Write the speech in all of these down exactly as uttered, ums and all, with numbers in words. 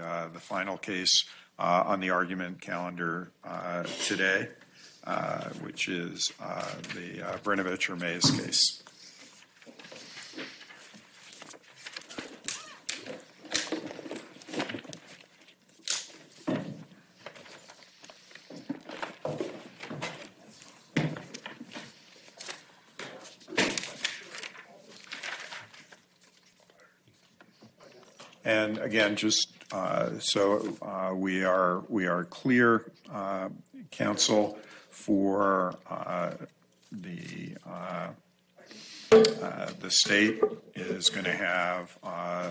uh, the final case uh, on the argument calendar uh, today, uh, which is uh, the uh, Brnovich or Mays case. And again, just uh, so uh, we are we are clear, uh, counsel, for uh, the uh, uh, the state is going to have uh, uh,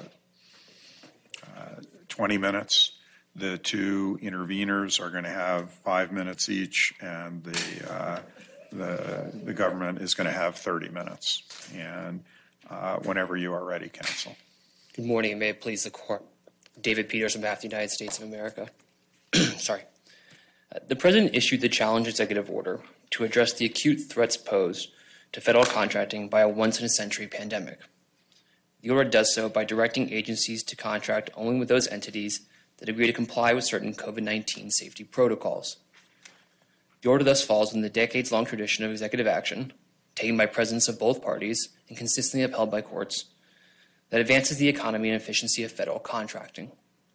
twenty minutes. The two interveners are going to have five minutes each, and the uh, the the government is going to have thirty minutes. And uh, whenever you are ready, counsel. Good morning, and may it please the Court. David Peters on behalf of the United States of America. Sorry. Uh, the President issued the challenge executive order to address the acute threats posed to federal contracting by a once-in-a-century pandemic. The order does so by directing agencies to contract only with those entities that agree to comply with certain COVID nineteen safety protocols. The order thus falls in the decades-long tradition of executive action, taken by presidents of both parties and consistently upheld by courts, that advances the economy and efficiency of federal contracting.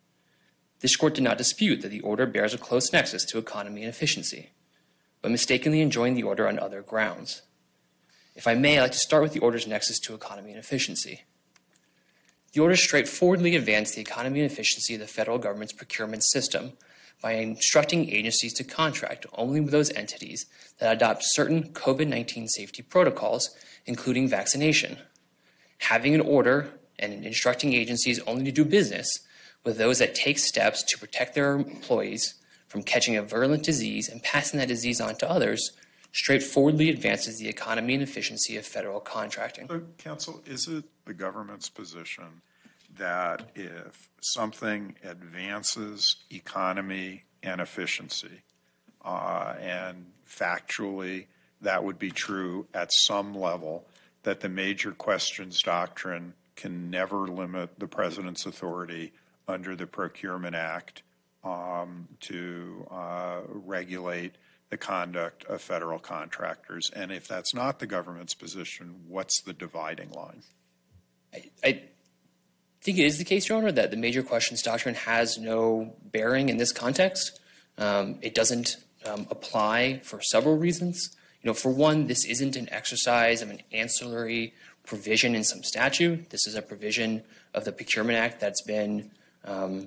This court did not dispute that the order bears a close nexus to economy and efficiency, but mistakenly enjoined the order on other grounds. If I may, I'd like to start with the order's nexus to economy and efficiency. The order straightforwardly advanced the economy and efficiency of the federal government's procurement system by instructing agencies to contract only with those entities that adopt certain COVID nineteen safety protocols, including vaccination. Having an order and instructing agencies only to do business with those that take steps to protect their employees from catching a virulent disease and passing that disease on to others straightforwardly advances the economy and efficiency of federal contracting. So, counsel, is it the government's position that if something advances economy and efficiency, uh, and factually that would be true at some level, that the major questions doctrine can never limit the president's authority under the Procurement Act um, to uh, regulate the conduct of federal contractors? And if that's not the government's position, what's the dividing line? I, I think it is the case, Your Honor, that the major questions doctrine has no bearing in this context. Um, it doesn't um, apply for several reasons. You know, for one, this isn't an exercise of an ancillary provision in some statute. This is a provision of the Procurement Act that's been um,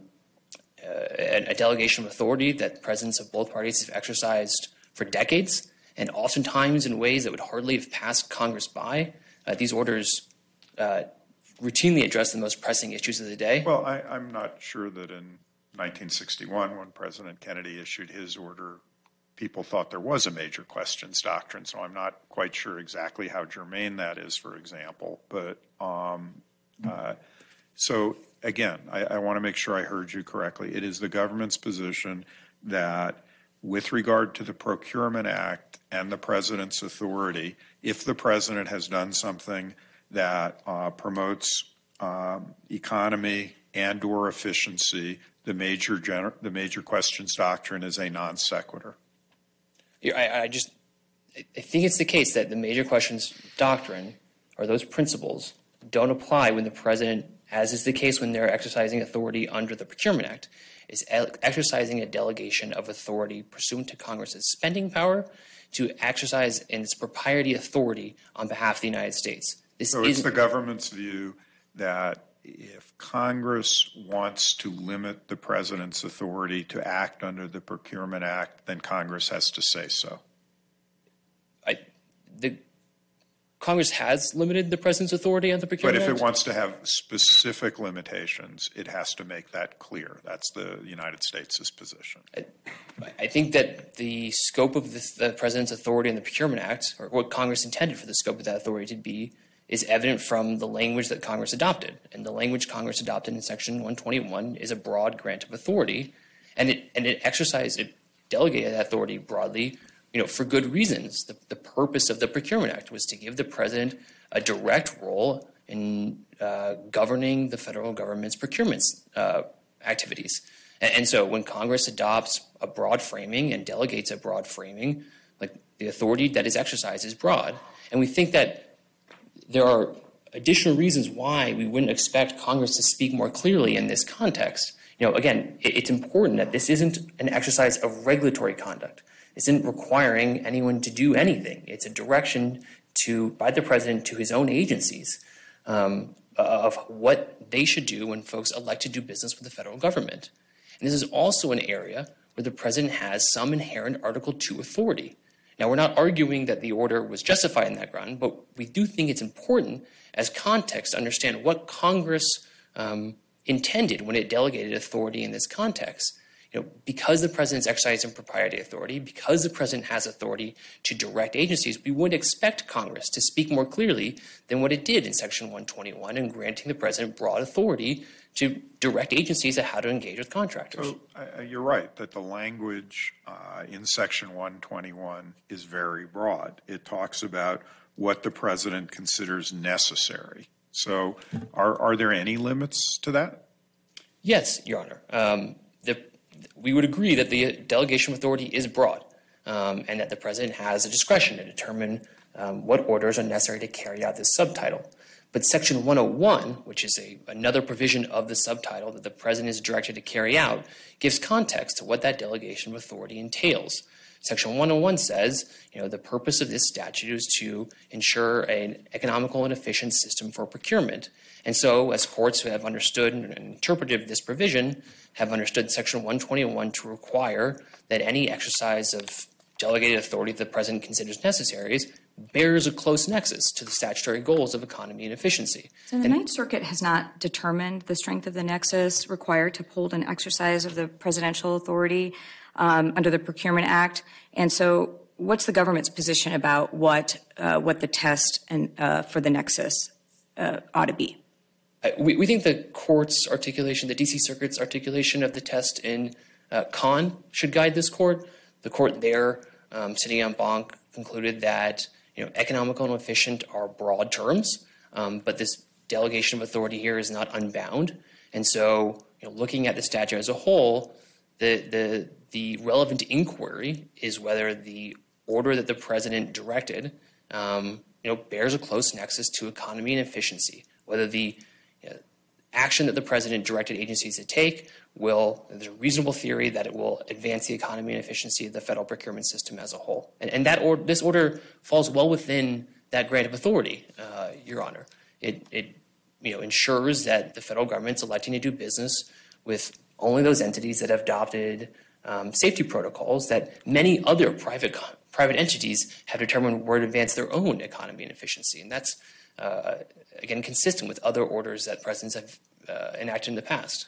a, a delegation of authority that presidents of both parties have exercised for decades, and oftentimes in ways that would hardly have passed Congress by. Uh, these orders uh, routinely address the most pressing issues of the day. Well, I, I'm not sure that in nineteen sixty-one, when President Kennedy issued his order, people thought there was a major questions doctrine, so I'm not quite sure exactly how germane that is, for example. But um, uh, so, again, I, I want to make sure I heard you correctly. It is the government's position that with regard to the Procurement Act and the president's authority, if the president has done something that uh, promotes um, economy and or efficiency, the major, gener- the major questions doctrine is a non sequitur. I, I just I think it's the case that the major questions doctrine, or those principles, don't apply when the president, as is the case when they're exercising authority under the Procurement Act, is exercising a delegation of authority pursuant to Congress's spending power to exercise in its propriety authority on behalf of the United States. This so it's the government's view that if Congress wants to limit the president's authority to act under the Procurement Act, then Congress has to say so. I, the Congress has limited the president's authority on the Procurement Act. But if it wants to have specific limitations, it has to make that clear. That's the United States' position. I, I think that the scope of this, the president's authority in the Procurement Act, or what Congress intended for the scope of that authority to be, is evident from the language that Congress adopted. And the language Congress adopted in Section one twenty-one is a broad grant of authority, and it and it exercised, it delegated that authority broadly, you know, for good reasons. The, the purpose of the Procurement Act was to give the president a direct role in uh, governing the federal government's procurement uh, activities. And, and so when Congress adopts a broad framing and delegates a broad framing, like the authority that is exercised is broad. And we think that there are additional reasons why we wouldn't expect Congress to speak more clearly in this context. You know, again, it, it's important that this isn't an exercise of regulatory conduct. It isn't requiring anyone to do anything. It's a direction to by the president to his own agencies um, of what they should do when folks elect to do business with the federal government. And this is also an area where the president has some inherent Article two authority. Now, we're not arguing that the order was justified in that ground, but we do think it's important as context to understand what Congress um, intended when it delegated authority in this context. You know, because the president's exercising proprietary authority, because the president has authority to direct agencies, we would expect Congress to speak more clearly than what it did in Section one twenty-one in granting the president broad authority to direct agencies on how to engage with contractors. So, uh, you're right that the language uh, in Section one twenty-one is very broad. It talks about what the president considers necessary. So are, are there any limits to that? Yes, Your Honor. Um, the, we would agree that the delegation of authority is broad um, and that the president has a discretion to determine um, what orders are necessary to carry out this subtitle. But Section one oh one, which is a, another provision of the subtitle that the president is directed to carry out, gives context to what that delegation of authority entails. Section one oh one says, you know, the purpose of this statute is to ensure an economical and efficient system for procurement. And so, as courts who have understood and interpreted this provision have understood Section one twenty-one to require that any exercise of delegated authority that the president considers necessary bears a close nexus to the statutory goals of economy and efficiency. So the and, Ninth Circuit has not determined the strength of the nexus required to uphold an exercise of the presidential authority um, under the Procurement Act. And so what's the government's position about what uh, what the test and uh, for the nexus uh, ought to be? Uh, we, we think the court's articulation, the D C Circuit's articulation of the test in uh, Kahn should guide this court. The court there, um, sitting en banc, concluded that you know, economical and efficient are broad terms, um, but this delegation of authority here is not unbound. And so, you know, looking at the statute as a whole, the the the relevant inquiry is whether the order that the president directed, um, you know, bears a close nexus to economy and efficiency. Whether the you know, action that the president directed agencies to take will, there's a reasonable theory that it will advance the economy and efficiency of the federal procurement system as a whole. And, and that or, this order falls well within that grant of authority, uh, Your Honor. It, it you know, ensures that the federal government's electing to do business with only those entities that have adopted um, safety protocols that many other private private entities have determined would advance their own economy and efficiency. And that's, uh, again, consistent with other orders that presidents have uh, enacted in the past.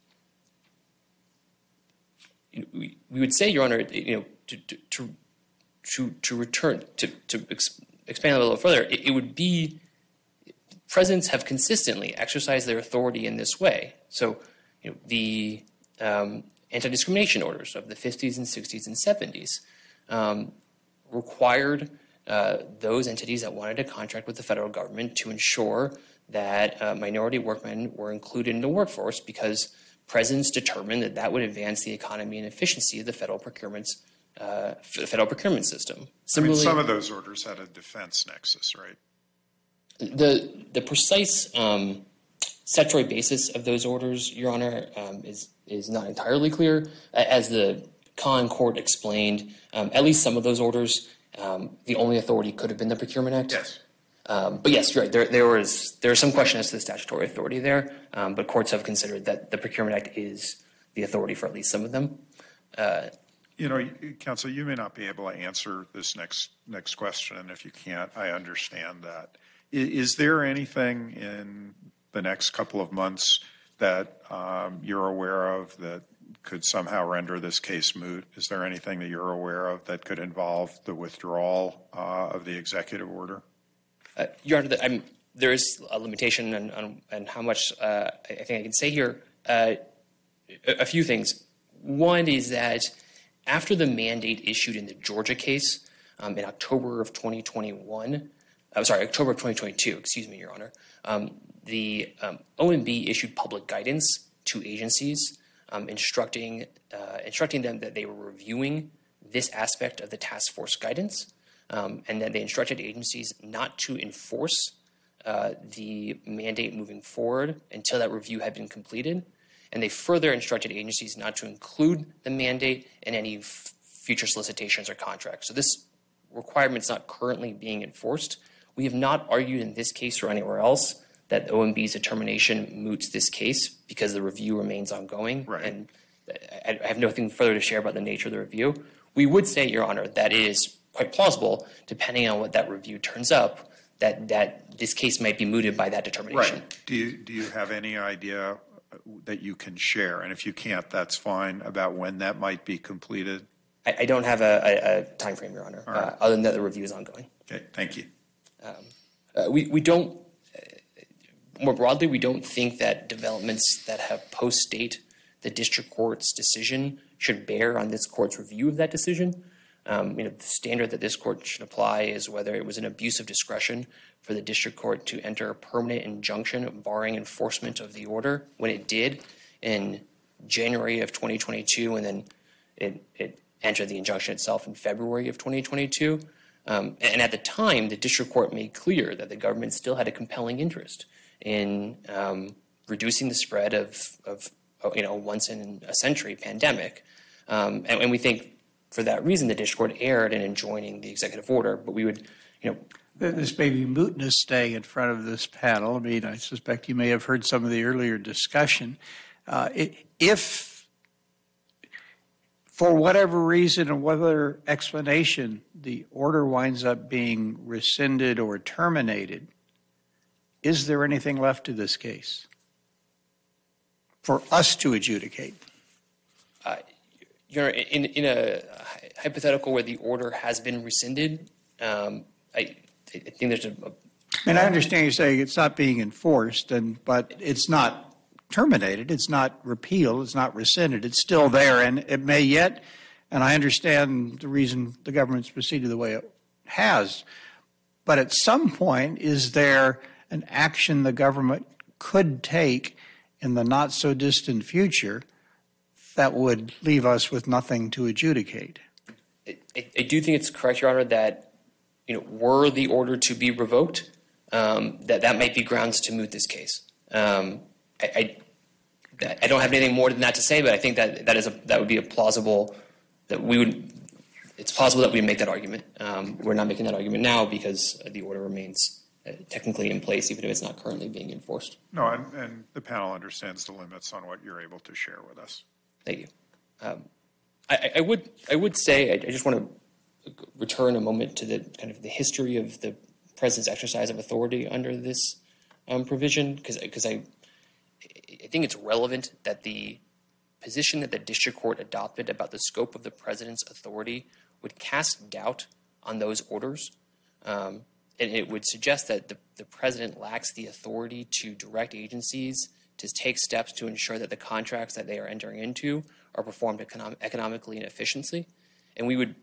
We, we would say, Your Honor, you know, to to to to return to to ex, expand a little further, it, it would be presidents have consistently exercised their authority in this way. So, you know, the um, anti-discrimination orders of the fifties and sixties and seventies um, required uh, those entities that wanted to contract with the federal government to ensure that uh, minority workmen were included in the workforce because presidents determined that that would advance the economy and efficiency of the federal procurement's uh, federal procurement system. Similarly, I mean, some of those orders had a defense nexus, right? The the precise um, statutory basis of those orders, Your Honor, um, is is not entirely clear. As the Kahn court explained, um, at least some of those orders, um, the only authority could have been the Procurement Act. Yes. Um, but yes, you're right. There, there was there is some question as to the statutory authority there, um, but courts have considered that the Procurement Act is the authority for at least some of them. Uh, you know, Counsel, you may not be able to answer this next next question, and if you can't, I understand that. Is, is there anything in the next couple of months that um, you're aware of that could somehow render this case moot? Is there anything that you're aware of that could involve the withdrawal uh, of the executive order? Uh, Your Honor, I'm, there is a limitation on, on, on how much uh, I think I can say here. Uh, a, a few things. One is that after the mandate issued in the Georgia case um, in October of twenty twenty-one, I'm sorry, October of twenty twenty-two, excuse me, Your Honor, um, the um, O M B issued public guidance to agencies um, instructing uh, instructing them that they were reviewing this aspect of the task force guidance, um, and that they instructed agencies not to enforce uh, the mandate moving forward until that review had been completed. And they further instructed agencies not to include the mandate in any f- future solicitations or contracts. So this requirement is not currently being enforced. We have not argued in this case or anywhere else that O M B's determination moots this case because the review remains ongoing. Right. And I have nothing further to share about the nature of the review. We would say, Your Honor, that it is quite plausible, depending on what that review turns up, that, that this case might be mooted by that determination. Right. Do you, do you have any idea that you can share? And if you can't, that's fine, about when that might be completed? I, I don't have a, a, a time frame, Your Honor, right. uh, other than that the review is ongoing. Okay, thank you. Um, uh, we, we don't, uh, more broadly, we don't think that developments that have post-date the district court's decision should bear on this court's review of that decision. Um, you know, the standard that this court should apply is whether it was an abuse of discretion for the district court to enter a permanent injunction barring enforcement of the order when it did in January of twenty twenty-two, and then it, it entered the injunction itself in February of twenty twenty-two. Um, and at the time, the district court made clear that the government still had a compelling interest in um, reducing the spread of, of, you know, once in a century pandemic. Um, and, and we think for that reason, the district court erred in enjoining the executive order. But we would, you know, this may be mootness staying in front of this panel. I mean, I suspect you may have heard some of the earlier discussion. Uh, if, for whatever reason or whatever explanation, the order winds up being rescinded or terminated, is there anything left to this case for us to adjudicate? Uh, You're in, in a hypothetical where the order has been rescinded. Um, I, I think there's a, a. And I understand you saying it's not being enforced, and but it's not terminated. It's not repealed. It's not rescinded. It's still there, and it may yet. And I understand the reason the government's proceeded the way it has. But at some point, is there an action the government could take in the not so distant future that would leave us with nothing to adjudicate? I, I do think it's correct, Your Honor, that, you know, were the order to be revoked, um, that that might be grounds to moot this case. Um, I, I, I don't have anything more than that to say, but I think that that is a, that would be a plausible, that we would, it's possible that we make that argument. Um, we're not making that argument now because the order remains uh, technically in place, even if it's not currently being enforced. No, and, and the panel understands the limits on what you're able to share with us. Thank you. Um, I, I would I would say I, I just want to return a moment to the kind of the history of the president's exercise of authority under this um, provision, because because I I think it's relevant that the position that the district court adopted about the scope of the president's authority would cast doubt on those orders, um, and it would suggest that the, the president lacks the authority to direct agencies to take steps to ensure that the contracts that they are entering into are performed econom- economically and efficiently. And we would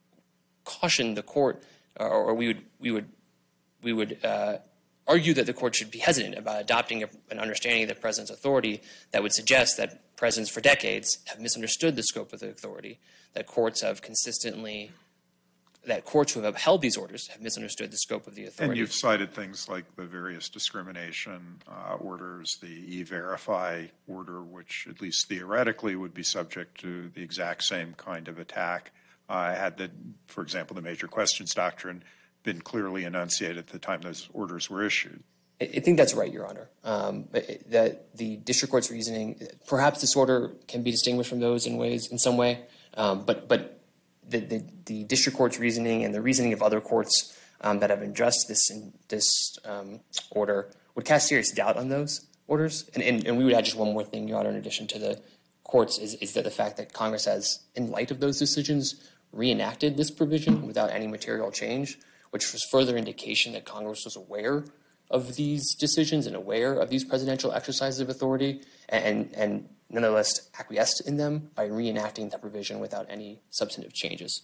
caution the court, or, or we would we would we would uh, argue that the court should be hesitant about adopting a, an understanding of the president's authority that would suggest that presidents for decades have misunderstood the scope of the authority, that courts have consistently that courts who have upheld these orders have misunderstood the scope of the authority. And you've cited things like the various discrimination uh, orders, the E-Verify order, which at least theoretically would be subject to the exact same kind of attack. Uh, had the, for example, the major questions doctrine been clearly enunciated at the time those orders were issued. I, I think that's right, Your Honor. Um, that the district court's reasoning, perhaps this order can be distinguished from those in ways, in some way, um, but but. The, the, the district court's reasoning and the reasoning of other courts um, that have addressed this in, this um, order would cast serious doubt on those orders. And, and, and we would add just one more thing, Your Honor, in addition to the courts, is, is that the fact that Congress has, in light of those decisions, reenacted this provision without any material change, which was further indication that Congress was aware of these decisions and aware of these presidential exercises of authority, and, and nonetheless acquiesced in them by reenacting the provision without any substantive changes.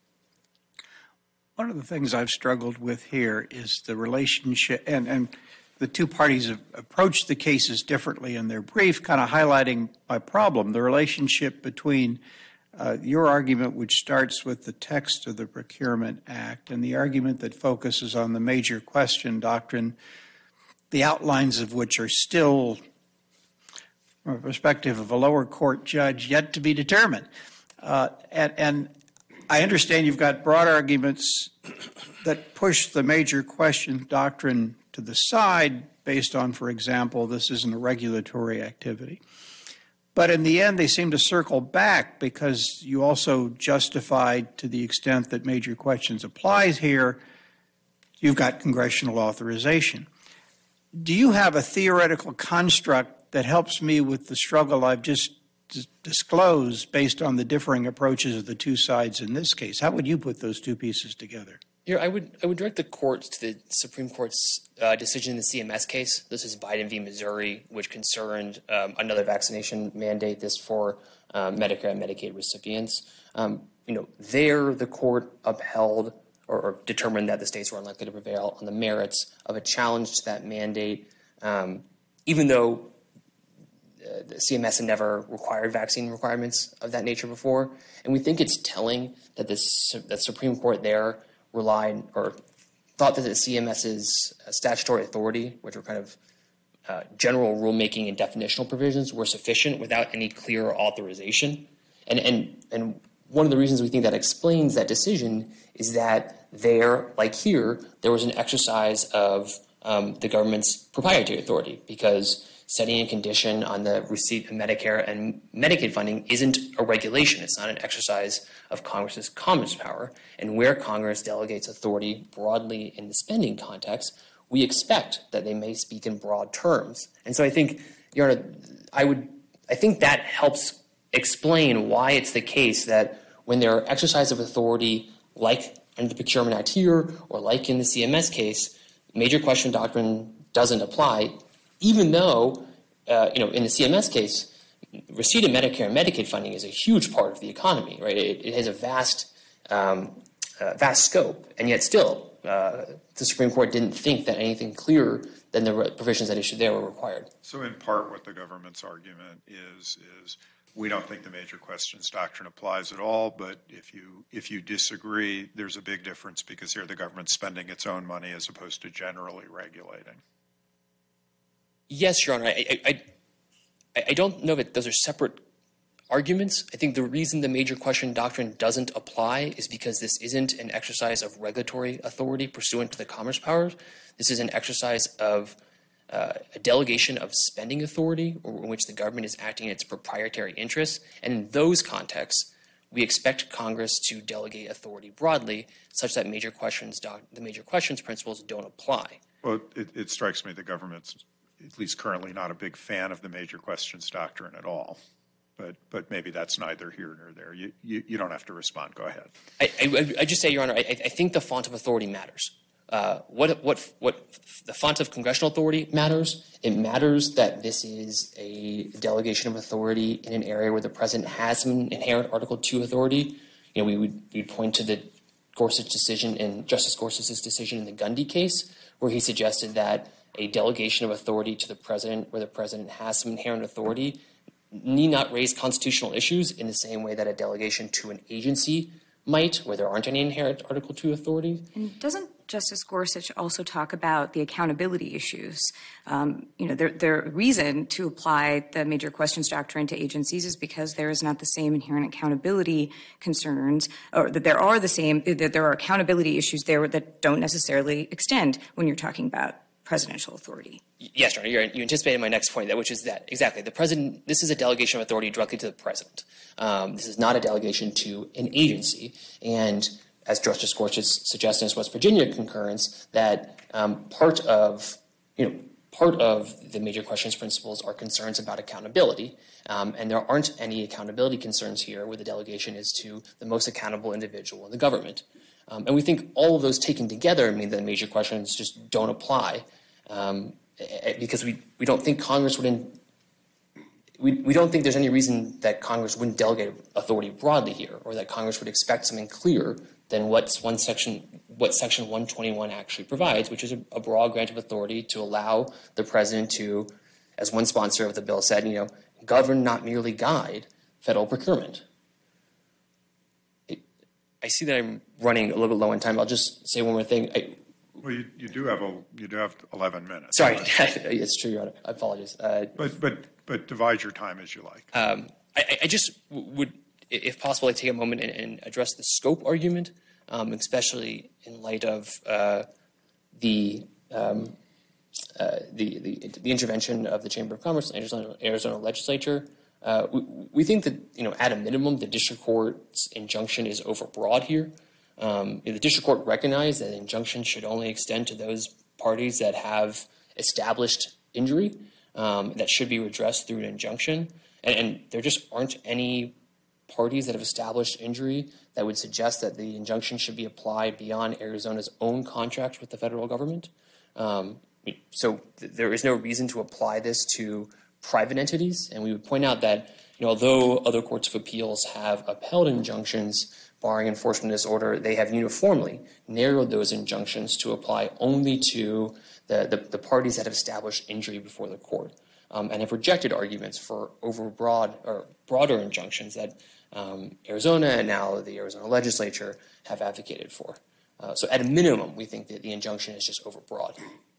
One of the things I've struggled with here is the relationship, and, and the two parties have approached the cases differently in their brief, kind of highlighting my problem, the relationship between uh, your argument, which starts with the text of the Procurement Act, and the argument that focuses on the major question doctrine, the outlines of which are still, from a perspective of a lower court judge, yet to be determined. Uh, and, and I understand you've got broad arguments that push the major question doctrine to the side based on, for example, this isn't a regulatory activity. But in the end, they seem to circle back because you also justified, to the extent that major questions applies here, you've got congressional authorization. Do you have a theoretical construct that helps me with the struggle I've just d- disclosed based on the differing approaches of the two sides in this case? How would you put those two pieces together? Here, I would I would direct the court to the Supreme Court's uh, decision in the C M S case. This is Biden v. Missouri, which concerned um, another vaccination mandate. This for uh, Medicare and Medicaid recipients. Um, you know, there the court upheld or, or determined that the states were unlikely to prevail on the merits of a challenge to that mandate, um, even though uh, the C M S had never required vaccine requirements of that nature before. And we think it's telling that this that Supreme Court there relied or thought that the CMS's statutory authority, which were kind of uh, general rulemaking and definitional provisions, were sufficient without any clear authorization. And, and, and one of the reasons we think that explains that decision is that there, like here, there was an exercise of um, the government's proprietary authority, because setting a condition on the receipt of Medicare and Medicaid funding isn't a regulation. It's not an exercise of Congress's commerce power. And where Congress delegates authority broadly in the spending context, we expect that they may speak in broad terms. And so I think, Your Honor, I would, I think that helps explain why it's the case that when there are exercise of authority, like under the Procurement Act here, or like in the C M S case, major question doctrine doesn't apply, even though, uh, you know, in the C M S case, receipt of Medicare and Medicaid funding is a huge part of the economy, right? It, it has a vast, um, uh, vast scope, and yet still, uh, the Supreme Court didn't think that anything clearer than the provisions that issued there were required. So in part what the government's argument is, is we don't think the major questions doctrine applies at all, but if you if you disagree, there's a big difference because here the government's spending its own money as opposed to generally regulating. Yes, Your Honor. I, I, I, I don't know that those are separate arguments. I think the reason the major question doctrine doesn't apply is because this isn't an exercise of regulatory authority pursuant to the commerce powers. This is an exercise of uh, a delegation of spending authority in which the government is acting in its proprietary interests. And in those contexts, we expect Congress to delegate authority broadly such that major questions doc, the major questions principles don't apply. Well, it, it strikes me the government's at least currently not a big fan of the major questions doctrine at all. But but maybe that's neither here nor there. You you, you don't have to respond. Go ahead. I, I, I just say, Your Honor, I, I think the font of authority matters. Uh, what what what the font of congressional authority matters. It matters that this is a delegation of authority in an area where the president has some inherent Article Two authority. You know, we would we'd point to the Gorsuch decision and Justice Gorsuch's decision in the Gundy case, where he suggested that a delegation of authority to the president, where the president has some inherent authority, need not raise constitutional issues in the same way that a delegation to an agency might, where there aren't any inherent Article Two authority. And doesn't Justice Gorsuch also talk about the accountability issues? Um, you know, the, the reason to apply the major questions doctrine to agencies is because there is not the same inherent accountability concerns, or that there are the same, that there are accountability issues there that don't necessarily extend when you're talking about presidential authority. Yes, Your Honor, you're, you anticipated my next point, which is that, exactly, the president, this is a delegation of authority directly to the president. Um, this is not a delegation to an agency. And as Justice Gorsuch suggested in his West Virginia concurrence, that um, part of, you know, part of the major questions principles are concerns about accountability. Um, and there aren't any accountability concerns here where the delegation is to the most accountable individual in the government. Um, and we think all of those taken together mean that the major questions just don't apply. Um, because we, we don't think Congress wouldn't, we, we don't think there's any reason that Congress wouldn't delegate authority broadly here, or that Congress would expect something clearer than what's one section, what Section one twenty-one actually provides, which is a, a broad grant of authority to allow the president to, as one sponsor of the bill said, you know, govern, not merely guide, federal procurement. It, I see that I'm running a little bit low on time. I'll just say one more thing. I, Well, you, you do have a you do have eleven minutes. sorry, it's true, Your Honor. I apologize. Uh, But but but divide your time as you like. um, I, I just would, if possible, I'd take a moment and, and address the scope argument, um, especially in light of uh, the, um, uh, the the the intervention of the Chamber of Commerce and Arizona, Arizona legislature. Uh, we, we think that, you know, at a minimum, the district court's injunction is overbroad here. Um, the district court recognized that injunctions should only extend to those parties that have established injury um, that should be redressed through an injunction. And, and there just aren't any parties that have established injury that would suggest that the injunction should be applied beyond Arizona's own contract with the federal government. Um, so th- there is no reason to apply this to private entities. And we would point out that, you know, although other courts of appeals have upheld injunctions barring enforcement of this order, they have uniformly narrowed those injunctions to apply only to the, the, the parties that have established injury before the court, um, and have rejected arguments for overbroad or broader injunctions that um, Arizona and now the Arizona legislature have advocated for. Uh, so at a minimum, we think that the injunction is just overbroad.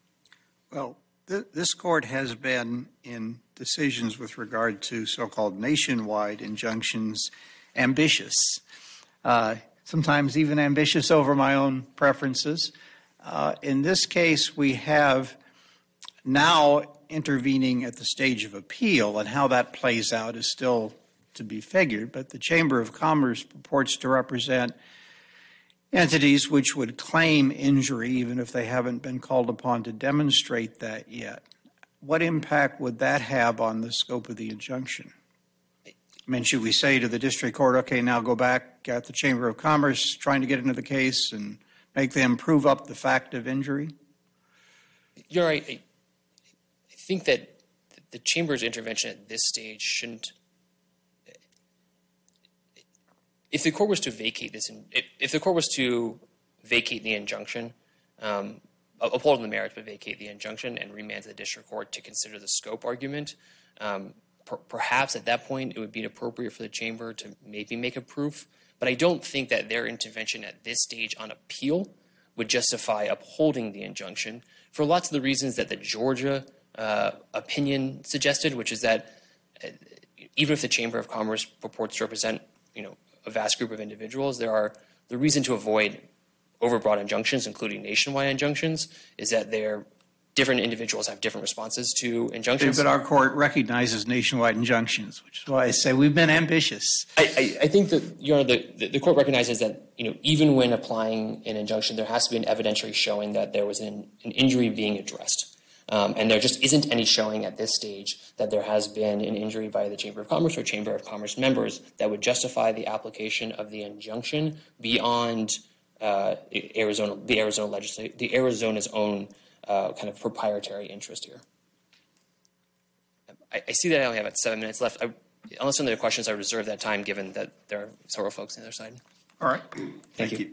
Well, th- this court has been in decisions with regard to so-called nationwide injunctions ambitious. Uh, sometimes even ambitious over my own preferences. Uh, in this case, we have now intervening at the stage of appeal, and how that plays out is still to be figured, but the Chamber of Commerce purports to represent entities which would claim injury even if they haven't been called upon to demonstrate that yet. What impact would that have on the scope of the injunction? I mean, should we say to the district court, okay, now go back at the Chamber of Commerce trying to get into the case and make them prove up the fact of injury? You're right. I, I think that the Chamber's intervention at this stage shouldn't. If the court was to vacate this, if, if the court was to vacate the injunction, um, uphold the merits but vacate the injunction and remand to the district court to consider the scope argument, um, perhaps at that point it would be appropriate for the chamber to maybe make a proof, but I don't think that their intervention at this stage on appeal would justify upholding the injunction for lots of the reasons that the Georgia uh, opinion suggested, which is that uh, even if the Chamber of Commerce purports to represent, you know, a vast group of individuals, there are the reason to avoid overbroad injunctions, including nationwide injunctions, is that they're different individuals have different responses to injunctions. But our court recognizes nationwide injunctions, which is why I say we've been ambitious. I, I, I think that, you know, the, the, the court recognizes that, you know, even when applying an injunction, there has to be an evidentiary showing that there was an, an injury being addressed. Um, and there just isn't any showing at this stage that there has been an injury by the Chamber of Commerce or Chamber of Commerce members that would justify the application of the injunction beyond uh, Arizona, the Arizona legislature, the Arizona's own Uh, kind of proprietary interest here. I, I see that I only have about seven minutes left. I, unless there are questions, I reserve that time given that there are several folks on the other side. All right. Thank, Thank you. you.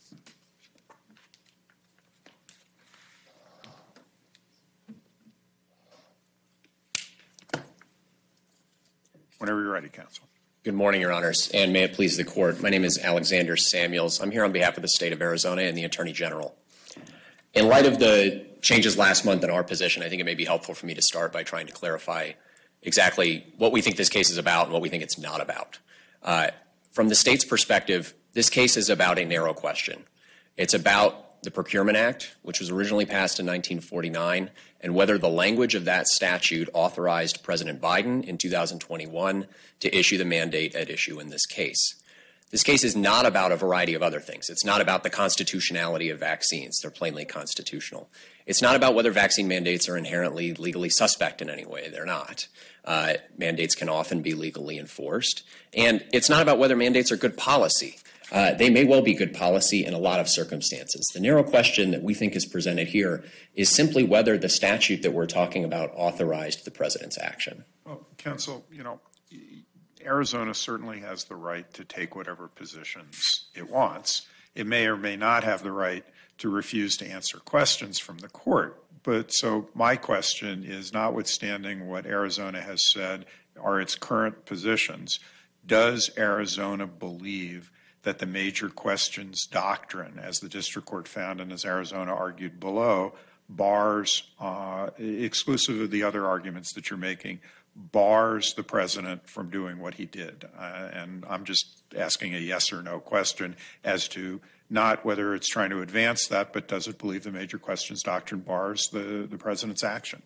Whenever you're ready, counsel. Good morning, Your Honors, and may it please the Court. My name is Alexander Samuels. I'm here on behalf of the State of Arizona and the Attorney General. In light of the changes last month in our position, I think it may be helpful for me to start by trying to clarify exactly what we think this case is about and what we think it's not about. Uh, from the state's perspective, this case is about a narrow question. It's about the Procurement Act, which was originally passed in nineteen forty-nine, and whether the language of that statute authorized President Biden in two thousand twenty-one to issue the mandate at issue in this case. This case is not about a variety of other things. It's not about the constitutionality of vaccines. They're plainly constitutional. It's not about whether vaccine mandates are inherently legally suspect in any way. They're not. Uh, mandates can often be legally enforced. And it's not about whether mandates are good policy. Uh, they may well be good policy in a lot of circumstances. The narrow question that we think is presented here is simply whether the statute that we're talking about authorized the president's action. Well, counsel, you know, Arizona certainly has the right to take whatever positions it wants. It may or may not have the right to refuse to answer questions from the court. But so my question is, notwithstanding what Arizona has said are its current positions, does Arizona believe that the major questions doctrine, as the district court found and as Arizona argued below, bars, uh, exclusive of the other arguments that you're making, bars the president from doing what he did? Uh, and I'm just asking a yes or no question as to not whether it's trying to advance that, but does it believe the major questions doctrine bars the, the president's action?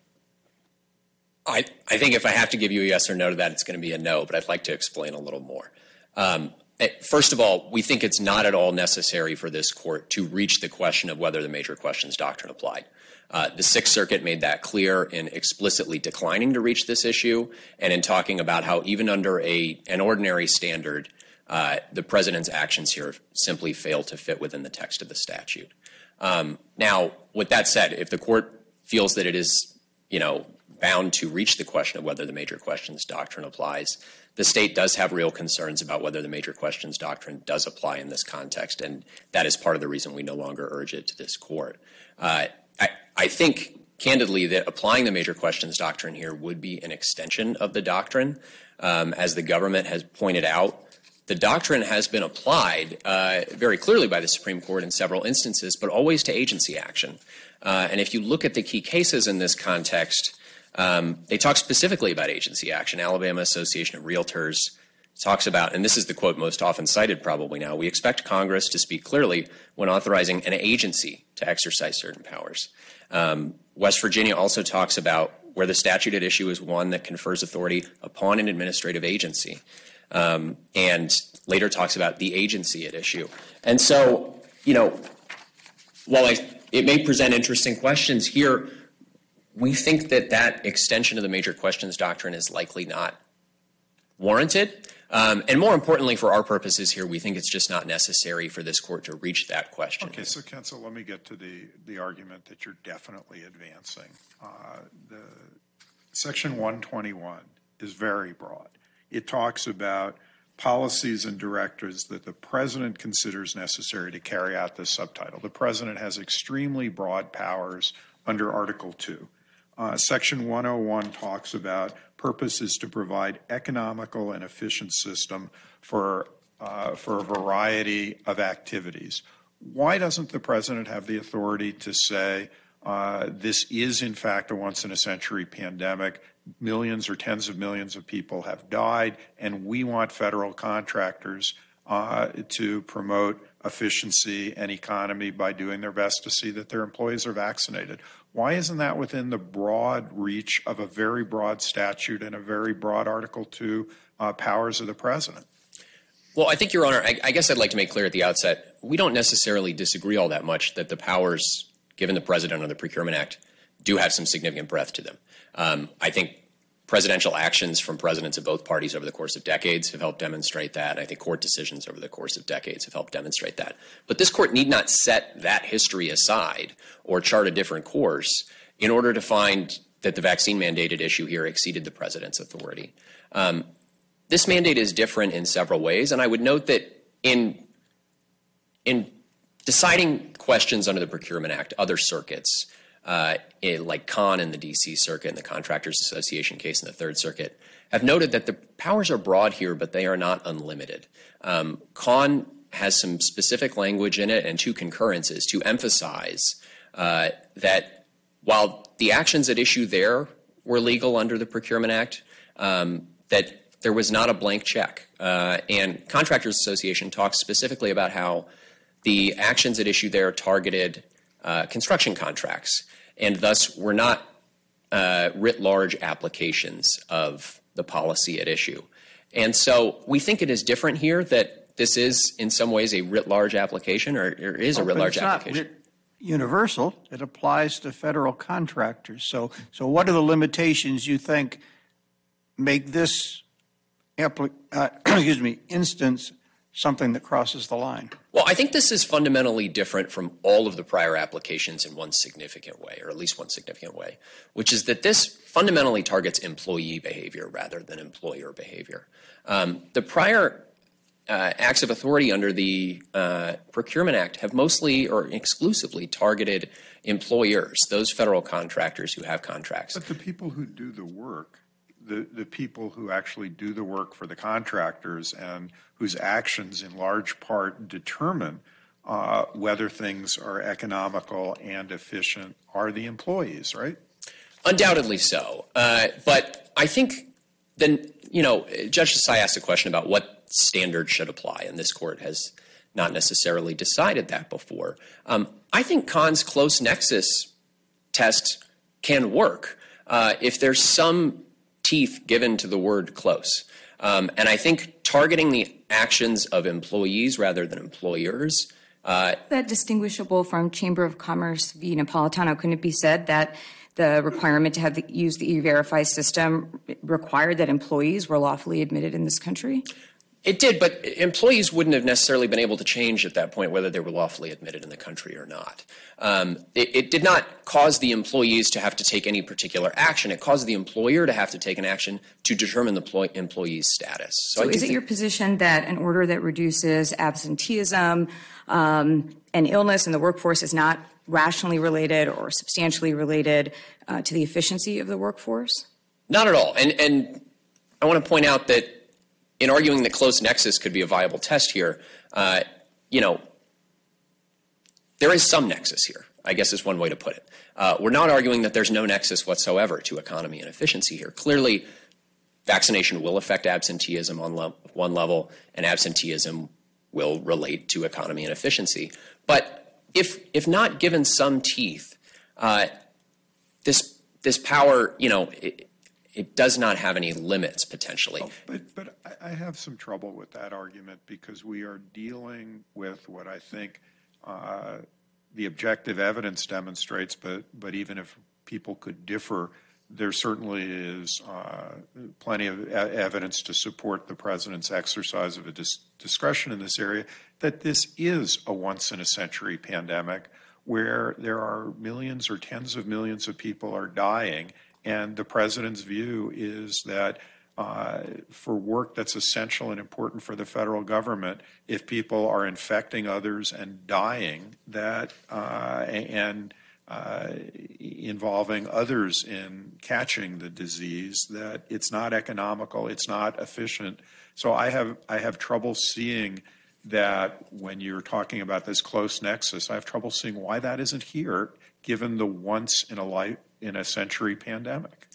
I, I think if I have to give you a yes or no to that, it's going to be a no, but I'd like to explain a little more. Um, First of all, we think it's not at all necessary for this court to reach the question of whether the major questions doctrine applied. Uh, the Sixth Circuit made that clear in explicitly declining to reach this issue and in talking about how even under a, an ordinary standard, uh, the president's actions here simply fail to fit within the text of the statute. Um, now, with that said, if the court feels that it is, you know, bound to reach the question of whether the major questions doctrine applies, the state does have real concerns about whether the major questions doctrine does apply in this context, and that is part of the reason we no longer urge it to this court. Uh, I, I think, candidly, that applying the major questions doctrine here would be an extension of the doctrine. Um, as the government has pointed out, the doctrine has been applied uh, very clearly by the Supreme Court in several instances, but always to agency action. Uh, and if you look at the key cases in this context, Um, they talk specifically about agency action. Alabama Association of Realtors talks about, and this is the quote most often cited probably now, we expect Congress to speak clearly when authorizing an agency to exercise certain powers. Um, West Virginia also talks about where the statute at issue is one that confers authority upon an administrative agency, um, and later talks about the agency at issue. And so, you know, while I, it may present interesting questions here, we think that that extension of the major questions doctrine is likely not warranted. Um, and more importantly, for our purposes here, we think it's just not necessary for this court to reach that question. Okay, so counsel, let me get to the, the argument that you're definitely advancing. Uh, the Section one twenty-one is very broad. It talks about policies and directives that the president considers necessary to carry out this subtitle. The president has extremely broad powers under Article two. Uh, Section one oh one talks about purposes to provide economical and efficient system for uh, for a variety of activities. Why doesn't the president have the authority to say uh, this is in fact a once-in-a-century pandemic, millions or tens of millions of people have died, and we want federal contractors uh, to promote efficiency and economy by doing their best to see that their employees are vaccinated? Why isn't that within the broad reach of a very broad statute and a very broad Article two uh, powers of the president? Well, I think, Your Honor, I, I guess I'd like to make clear at the outset, we don't necessarily disagree all that much that the powers given the president under the Procurement Act do have some significant breadth to them. Um, I think presidential actions from presidents of both parties over the course of decades have helped demonstrate that. I think court decisions over the course of decades have helped demonstrate that. But this court need not set that history aside or chart a different course in order to find that the vaccine mandated issue here exceeded the president's authority. Um, this mandate is different in several ways, and I would note that in, in deciding questions under the Procurement Act, other circuits, Uh, like Kahn in the D C Circuit and the Contractors Association case in the Third Circuit, have noted that the powers are broad here, but they are not unlimited. Um, Kahn has some specific language in it and two concurrences to emphasize uh, that while the actions at issue there were legal under the Procurement Act, um, that there was not a blank check. Uh, and Contractors Association talks specifically about how the actions at issue there targeted Uh, construction contracts, and thus were not uh, writ large applications of the policy at issue. And so we think it is different here that this is in some ways a writ large application, or, or is a Well, writ but large it's not application. writ universal. It applies to federal contractors. So, so what are the limitations you think make this appli- uh, excuse me, instance something that crosses the line? Well, I think this is fundamentally different from all of the prior applications in one significant way, or at least one significant way, which is that this fundamentally targets employee behavior rather than employer behavior. Um, the prior uh, acts of authority under the uh, Procurement Act have mostly or exclusively targeted employers, those federal contractors who have contracts. But the people who do the work, the, the people who actually do the work for the contractors and whose actions in large part determine uh, whether things are economical and efficient are the employees, right? Undoubtedly so. Uh, but I think then, you know, Judge Desai asked a question about what standard should apply, and this court has not necessarily decided that before. Um, I think Kahn's close nexus test can work uh, if there's some teeth given to the word close. Um, and I think targeting the actions of employees rather than employers. Uh, that distinguishable from Chamber of Commerce v. Napolitano? Couldn't it be said that the requirement to have the, use the E-Verify system required that employees were lawfully admitted in this country? It did, but employees wouldn't have necessarily been able to change at that point whether they were lawfully admitted in the country or not. Um, it, it did not cause the employees to have to take any particular action. It caused the employer to have to take an action to determine the ploy, employee's status. So, so is it your position that an order that reduces absenteeism um, and illness in the workforce is not rationally related or substantially related uh, to the efficiency of the workforce? Not at all. And, and I want to point out that in arguing that close nexus could be a viable test here, uh, you know, there is some nexus here, I guess is one way to put it. Uh, we're not arguing that there's no nexus whatsoever to economy and efficiency here. Clearly, vaccination will affect absenteeism on le- one level, and absenteeism will relate to economy and efficiency. But if if not given some teeth, uh, this this power, you know, it, it does not have any limits potentially. Oh, but but I have some trouble with that argument because we are dealing with what I think uh, the objective evidence demonstrates. But but even if people could differ, there certainly is uh, plenty of e- evidence to support the president's exercise of a dis- discretion in this area that this is a once-in-a-century pandemic where there are millions or tens of millions of people are dying. And the president's view is that uh, for work that's essential and important for the federal government, if people are infecting others and dying, that uh, and uh, involving others in catching the disease, that it's not economical, it's not efficient. So I have I have trouble seeing that when you're talking about this close nexus, I have trouble seeing why that isn't here, given the once in a life in a century pandemic.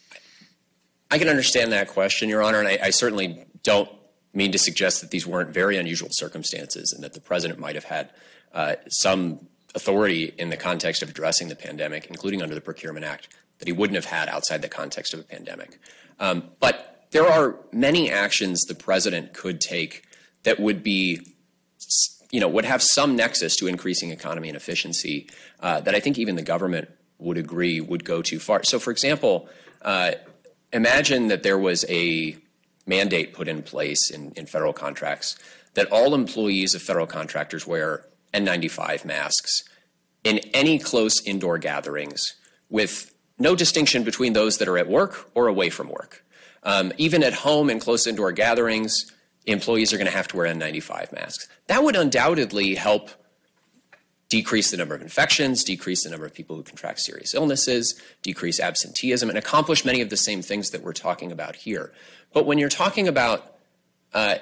I can understand that question, Your Honor, and I, I certainly don't mean to suggest that these weren't very unusual circumstances and that the president might have had uh, some authority in the context of addressing the pandemic, including under the Procurement Act, that he wouldn't have had outside the context of a pandemic. Um, but there are many actions the president could take that would be, you know, would have some nexus to increasing economy and efficiency uh, that I think even the government would agree would go too far. So, for example, uh, imagine that there was a mandate put in place in, in federal contracts that all employees of federal contractors wear N ninety-five masks in any close indoor gatherings with no distinction between those that are at work or away from work. Um, even at home in close indoor gatherings, employees are going to have to wear N ninety-five masks. That would undoubtedly help decrease the number of infections, decrease the number of people who contract serious illnesses, decrease absenteeism, and accomplish many of the same things that we're talking about here. But when you're talking about uh,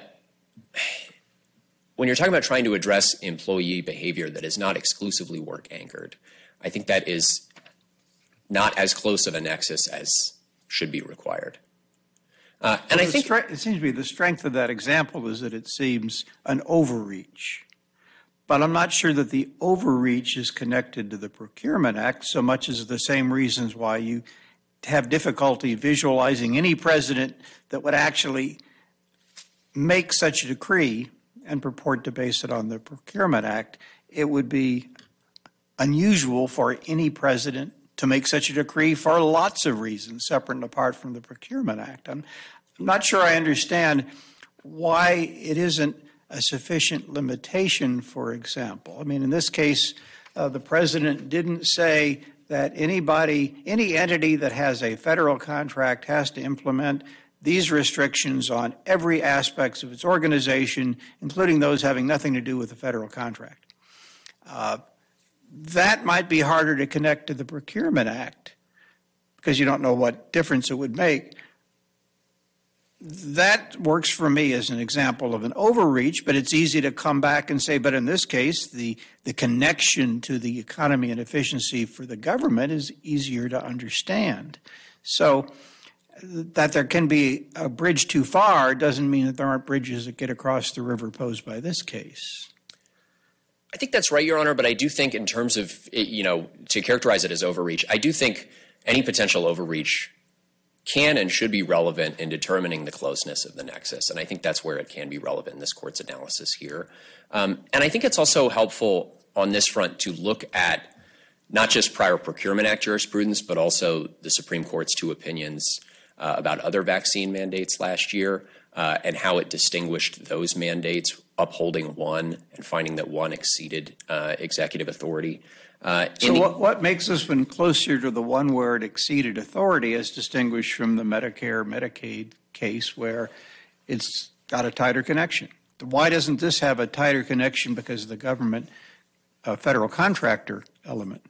when you're talking about trying to address employee behavior that is not exclusively work anchored, I think that is not as close of a nexus as should be required. Uh, and well, I think stre- it seems to me the strength of that example is that it seems an overreach. But I'm not sure that the overreach is connected to the Procurement Act so much as the same reasons why you have difficulty visualizing any president that would actually make such a decree and purport to base it on the Procurement Act. It would be unusual for any president to make such a decree for lots of reasons, separate and apart from the Procurement Act. I'm not sure I understand why it isn't a sufficient limitation, for example. I mean, in this case, uh, the president didn't say that anybody, any entity that has a federal contract has to implement these restrictions on every aspect of its organization, including those having nothing to do with the federal contract. Uh, that might be harder to connect to the Procurement Act because you don't know what difference it would make. That works for me as an example of an overreach, but it's easy to come back and say, but in this case, the, the connection to the economy and efficiency for the government is easier to understand. So that there can be a bridge too far doesn't mean that there aren't bridges that get across the river posed by this case. I think that's right, Your Honor, but I do think in terms of, you know, to characterize it as overreach, I do think any potential overreach can and should be relevant in determining the closeness of the nexus, and I think that's where it can be relevant in this court's analysis here. Um, and I think it's also helpful on this front to look at not just prior Procurement Act jurisprudence, but also the Supreme Court's two opinions uh, about other vaccine mandates last year uh, and how it distinguished those mandates, upholding one and finding that one exceeded uh, executive authority. Uh, so what, what makes this one closer to the one where it exceeded authority as distinguished from the Medicare, Medicaid case where it's got a tighter connection? Why doesn't this have a tighter connection because of the government uh, federal contractor element?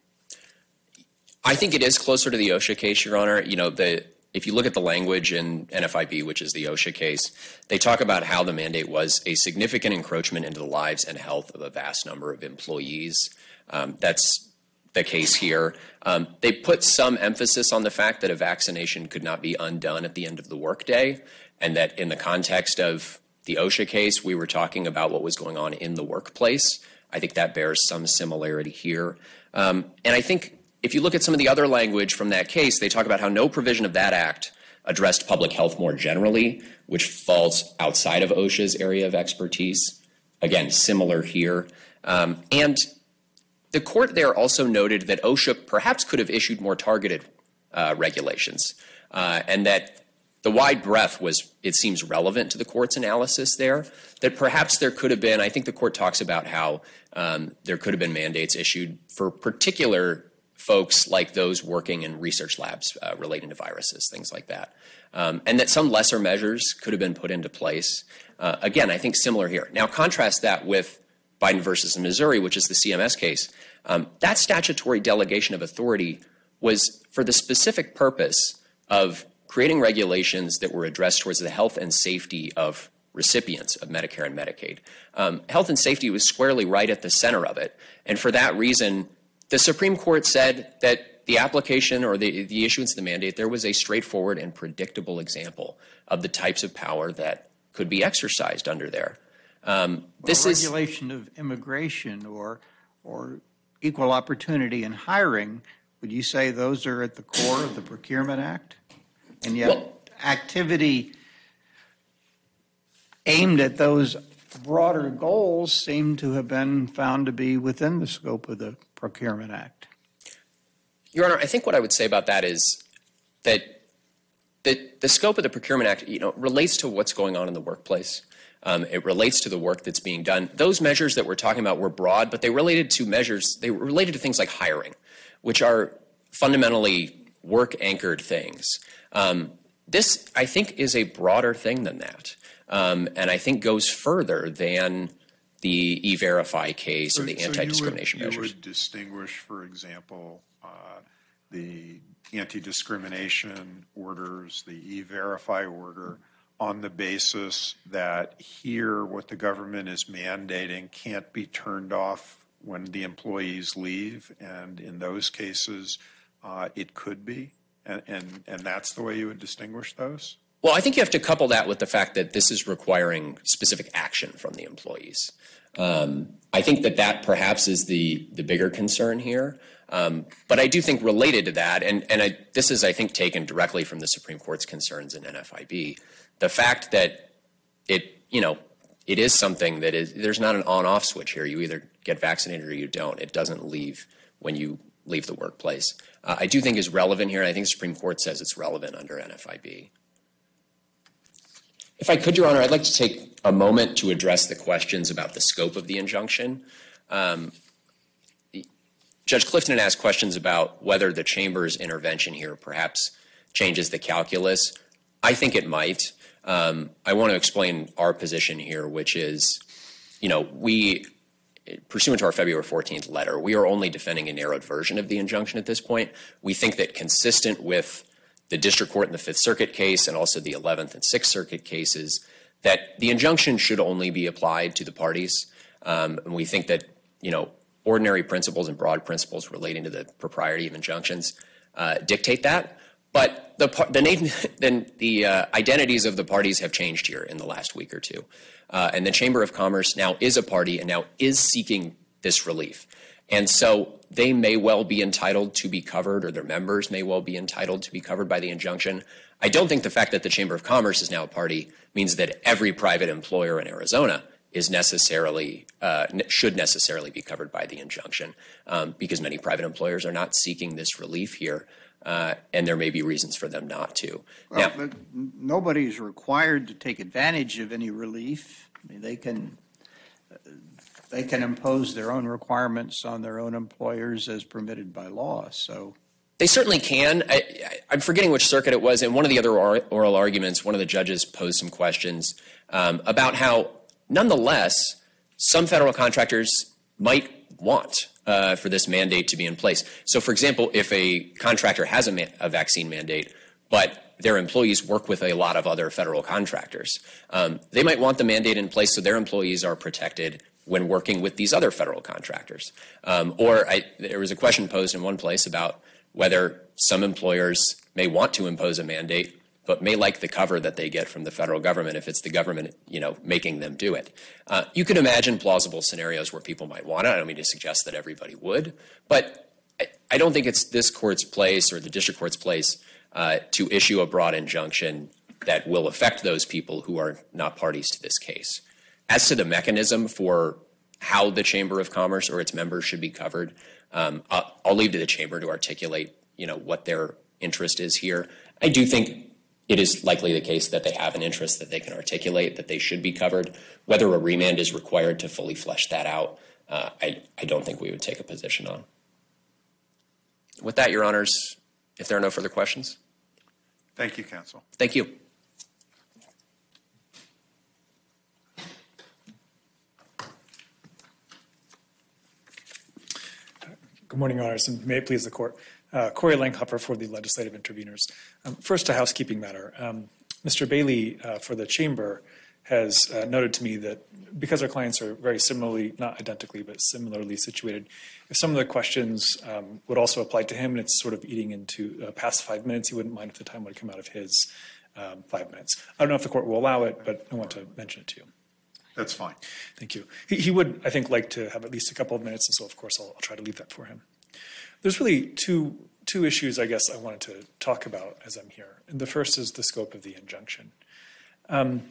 I think it is closer to the OSHA case, Your Honor. You know, the if you look at the language in N F I B, which is the OSHA case, they talk about how the mandate was a significant encroachment into the lives and health of a vast number of employees. Um, that's the case here. Um, they put some emphasis on the fact that a vaccination could not be undone at the end of the workday, and that in the context of the OSHA case, we were talking about what was going on in the workplace. I think that bears some similarity here. Um, and I think if you look at some of the other language from that case, they talk about how no provision of that act addressed public health more generally, which falls outside of OSHA's area of expertise. Again, similar here. Um, and the court there also noted that OSHA perhaps could have issued more targeted uh, regulations, uh, and that the wide breadth was, it seems, relevant to the court's analysis there, that perhaps there could have been, I think the court talks about how um, there could have been mandates issued for particular folks like those working in research labs uh, relating to viruses, things like that. Um, and that some lesser measures could have been put into place. Uh, again, I think similar here. Now, contrast that with Biden versus Missouri, which is the C M S case. Um, that statutory delegation of authority was for the specific purpose of creating regulations that were addressed towards the health and safety of recipients of Medicare and Medicaid. Um, health and safety was squarely right at the center of it. And for that reason, the Supreme Court said that the application or the, the issuance of the mandate, there was a straightforward and predictable example of the types of power that could be exercised under there. Um, this well, is regulation of immigration or or equal opportunity in hiring. Would you say those are at the core of the Procurement Act? And yet, well, activity aimed at those broader goals seem to have been found to be within the scope of the Procurement Act. Your Honor, I think what I would say about that is that the, the scope of the Procurement Act, you know, relates to what's going on in the workplace. Um, it relates to the work that's being done. Those measures that we're talking about were broad, but they related to measures, they were related to things like hiring, which are fundamentally work-anchored things. Um, this, I think, is a broader thing than that, um, and I think goes further than the E-Verify case so, or the so anti-discrimination you would, measures. You would distinguish, for example, uh, the anti-discrimination orders, the E-Verify order, on the basis that here what the government is mandating can't be turned off when the employees leave, and in those cases uh, it could be, and, and, and that's the way you would distinguish those? Well, I think you have to couple that with the fact that this is requiring specific action from the employees. Um, I think that that perhaps is the, the bigger concern here. Um, but I do think related to that, and, and I, this is, I think, taken directly from the Supreme Court's concerns in N F I B, the fact that it, you know, it is something that is, there's not an on-off switch here. You either get vaccinated or you don't. It doesn't leave when you leave the workplace. Uh, I do think is relevant here, and I think the Supreme Court says it's relevant under N F I B. If I could, Your Honor, I'd like to take a moment to address the questions about the scope of the injunction. Um, Judge Clifton had asked questions about whether the Chamber's intervention here perhaps changes the calculus. I think it might. Um, I want to explain our position here, which is, you know, we, pursuant to our February fourteenth letter, we are only defending a narrowed version of the injunction at this point. We think that consistent with the district court in the Fifth Circuit case and also the Eleventh and Sixth Circuit cases, that the injunction should only be applied to the parties. Um, and we think that, you know, ordinary principles and broad principles relating to the propriety of injunctions uh, dictate that. But the the name, then the uh, identities of the parties have changed here in the last week or two, uh, and the Chamber of Commerce now is a party and now is seeking this relief, and so they may well be entitled to be covered, or their members may well be entitled to be covered by the injunction. I don't think the fact that the Chamber of Commerce is now a party means that every private employer in Arizona is necessarily uh, should necessarily be covered by the injunction, um, because many private employers are not seeking this relief here. Uh, and there may be reasons for them not to. Well, now, but nobody is required to take advantage of any relief. I mean, they can they can impose their own requirements on their own employers as permitted by law. So they certainly can. I, I, I'm forgetting which circuit it was. In one of the other or, oral arguments, one of the judges posed some questions um, about how, nonetheless, some federal contractors might want uh, for this mandate to be in place. So, for example, if a contractor has a, ma- a vaccine mandate, but their employees work with a lot of other federal contractors, um, they might want the mandate in place so their employees are protected when working with these other federal contractors. Um, or I, there was a question posed in one place about whether some employers may want to impose a mandate but may like the cover that they get from the federal government if it's the government, you know, making them do it. Uh, you could imagine plausible scenarios where people might want it. I don't mean to suggest that everybody would, but I, I don't think it's this court's place or the district court's place uh, to issue a broad injunction that will affect those people who are not parties to this case. As to the mechanism for how the Chamber of Commerce or its members should be covered, um, I'll, I'll leave to the Chamber to articulate, you know, what their interest is here. I do think it is likely the case that they have an interest that they can articulate, that they should be covered. Whether a remand is required to fully flesh that out, uh, I, I don't think we would take a position on. With that, Your Honors, if there are no further questions. Thank you, counsel. Thank you. Good morning, Your Honors, and may it please the Court. Uh, Corey Langhoffer for the legislative interveners. Um, first, a housekeeping matter. Um, Mister Bailey uh, for the Chamber has uh, noted to me that because our clients are very similarly, not identically, but similarly situated, if some of the questions um, would also apply to him and it's sort of eating into uh, past five minutes, he wouldn't mind if the time would come out of his um, five minutes. I don't know if the Court will allow it, but I want to mention it to you. That's fine. Thank you. He, he would, I think, like to have at least a couple of minutes, and so, of course, I'll, I'll try to leave that for him. There's really two two issues, I guess, I wanted to talk about as I'm here. And the first is the scope of the injunction. Um,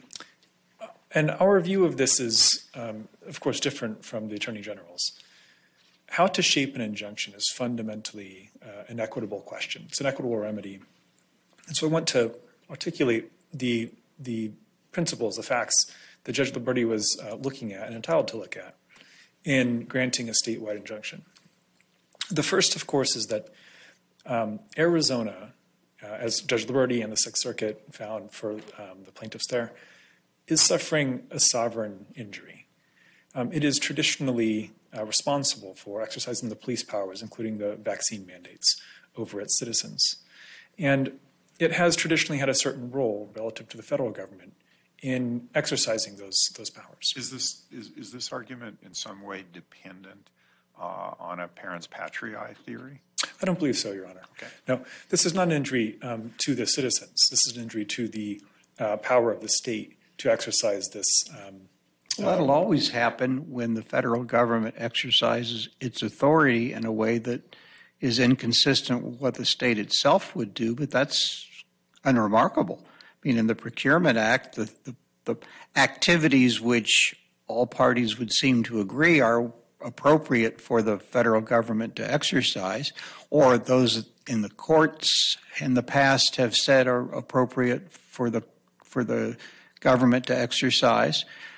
and our view of this is, um, of course, different from the Attorney General's. How to shape an injunction is fundamentally uh, an equitable question. It's an equitable remedy. And so I want to articulate the, the principles, the facts that Judge Liberty was uh, looking at and entitled to look at in granting a statewide injunction. The first, of course, is that um, Arizona, uh, as Judge Liberty and the Sixth Circuit found for um, the plaintiffs there, is suffering a sovereign injury. Um, it is traditionally uh, responsible for exercising the police powers, including the vaccine mandates, over its citizens. And it has traditionally had a certain role relative to the federal government in exercising those, those powers. Is this, is, is this argument in some way dependent Uh, on a parents patriae theory? I don't believe so, Your Honor. Okay. No, this is not an injury um, to the citizens. This is an injury to the uh, power of the state to exercise this. Um, well, that'll uh, always happen when the federal government exercises its authority in a way that is inconsistent with what the state itself would do, but that's unremarkable. I mean, in the Procurement Act, the, the, the activities which all parties would seem to agree are appropriate for the federal government to exercise, or those in the courts in the past have said are appropriate for the for the government to exercise,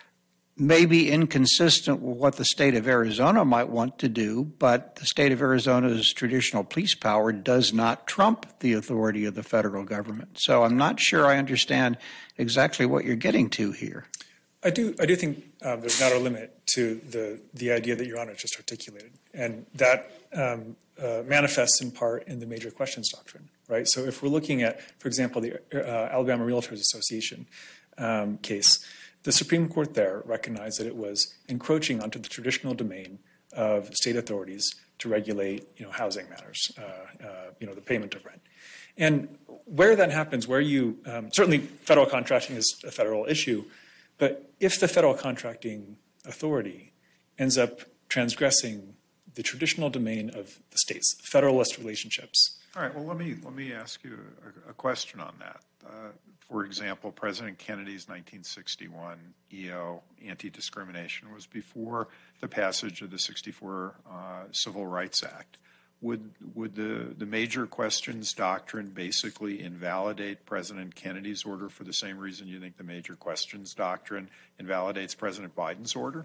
may be inconsistent with what the state of Arizona might want to do, but the state of Arizona's traditional police power does not trump the authority of the federal government. So I'm not sure I understand exactly what you're getting to here. I do. I do think um, there's not a limit to the the idea that Your Honor just articulated, and that um, uh, manifests in part in the major questions doctrine, right? So if we're looking at, for example, the uh, Alabama Realtors Association um, case, the Supreme Court there recognized that it was encroaching onto the traditional domain of state authorities to regulate, you know, housing matters, uh, uh, you know, the payment of rent. And where that happens, where you um, certainly federal contracting is a federal issue. But if the federal contracting authority ends up transgressing the traditional domain of the states, federalist relationships. All right, well, let me, let me ask you a, a question on that. Uh, for example, President Kennedy's nineteen sixty-one E O, anti-discrimination, was before the passage of the sixty-four uh, Civil Rights Act. Would, would the, the major questions doctrine basically invalidate President Kennedy's order for the same reason you think the major questions doctrine invalidates President Biden's order?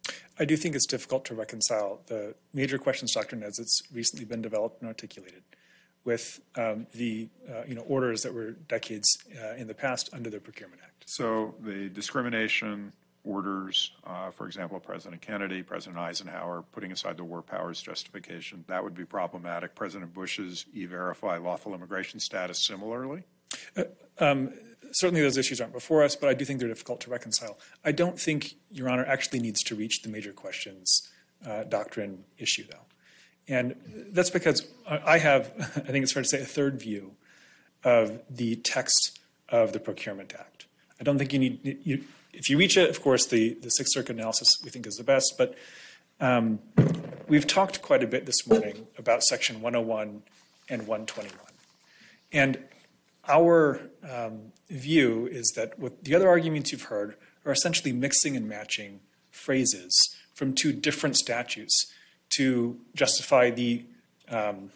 I do think it's difficult to reconcile the major questions doctrine as it's recently been developed and articulated with um, the uh, you know orders that were decades uh, in the past under the Procurement Act. So the discrimination orders, uh, for example, President Kennedy, President Eisenhower, putting aside the war powers justification, that would be problematic. President Bush's E-Verify lawful immigration status similarly? Uh, um, certainly those issues aren't before us, but I do think they're difficult to reconcile. I don't think Your Honor actually needs to reach the major questions uh, doctrine issue, though. And that's because I have, I think it's fair to say, a third view of the text of the Procurement Act. I don't think you need, you, if you reach it, of course, the, the Sixth Circuit analysis we think is the best, but um, we've talked quite a bit this morning about Section one oh one and one twenty-one. And our um, view is that what the other arguments you've heard are essentially mixing and matching phrases from two different statutes to justify the um,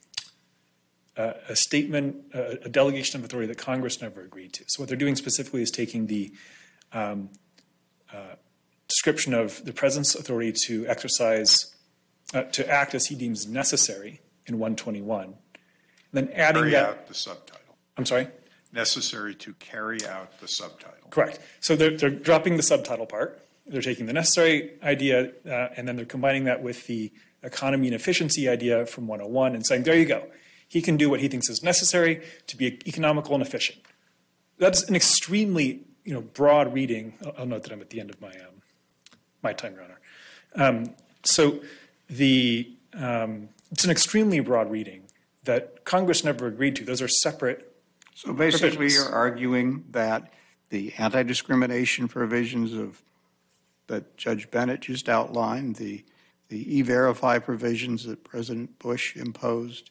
uh, a statement, uh, a delegation of authority that Congress never agreed to. So what they're doing specifically is taking the um, uh, description of the President's authority to exercise, uh, to act as he deems necessary in one twenty-one, and then adding Carry that. out the subtitle. I'm sorry? Necessary to carry out the subtitle. Correct. So they're, they're dropping the subtitle part. They're taking the necessary idea, uh, and then they're combining that with the economy and efficiency idea from one oh one and saying, there you go. He can do what he thinks is necessary to be economical and efficient. That's an extremely you know, broad reading. I'll, I'll note that I'm at the end of my, um, my time, Your Honor. Um, so the, um, it's an extremely broad reading that Congress never agreed to. Those are separate So basically provisions. you're arguing that the anti-discrimination provisions of that Judge Bennett just outlined, the, the E-Verify provisions that President Bush imposed,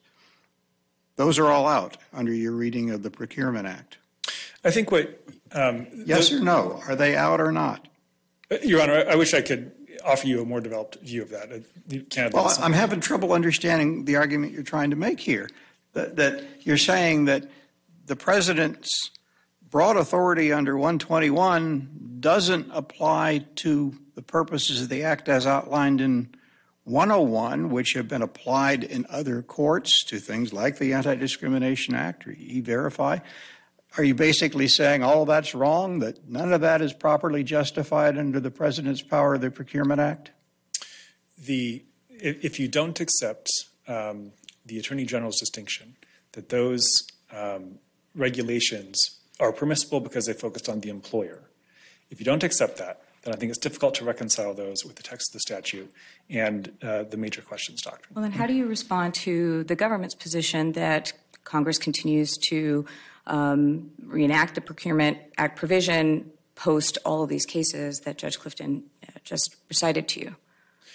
those are all out under your reading of the Procurement Act. I think what... Um, Yes the, or no? Are they out or not? Your Honor, I wish I could offer you a more developed view of that. You can't Well, I'm having trouble understanding the argument you're trying to make here, that, that you're saying that the President's broad authority under one twenty-one doesn't apply to the purposes of the Act as outlined in one oh one, which have been applied in other courts to things like the Anti-Discrimination Act or E-Verify. Are you basically saying all of that's wrong, that none of that is properly justified under the President's power of the Procurement Act? The, if you don't accept um, the Attorney General's distinction that those um, regulations are permissible because they focused on the employer, if you don't accept that, then I think it's difficult to reconcile those with the text of the statute and uh, the major questions doctrine. Well, then how do you respond to the government's position that Congress continues to um, reenact the Procurement Act provision post all of these cases that Judge Clifton just recited to you?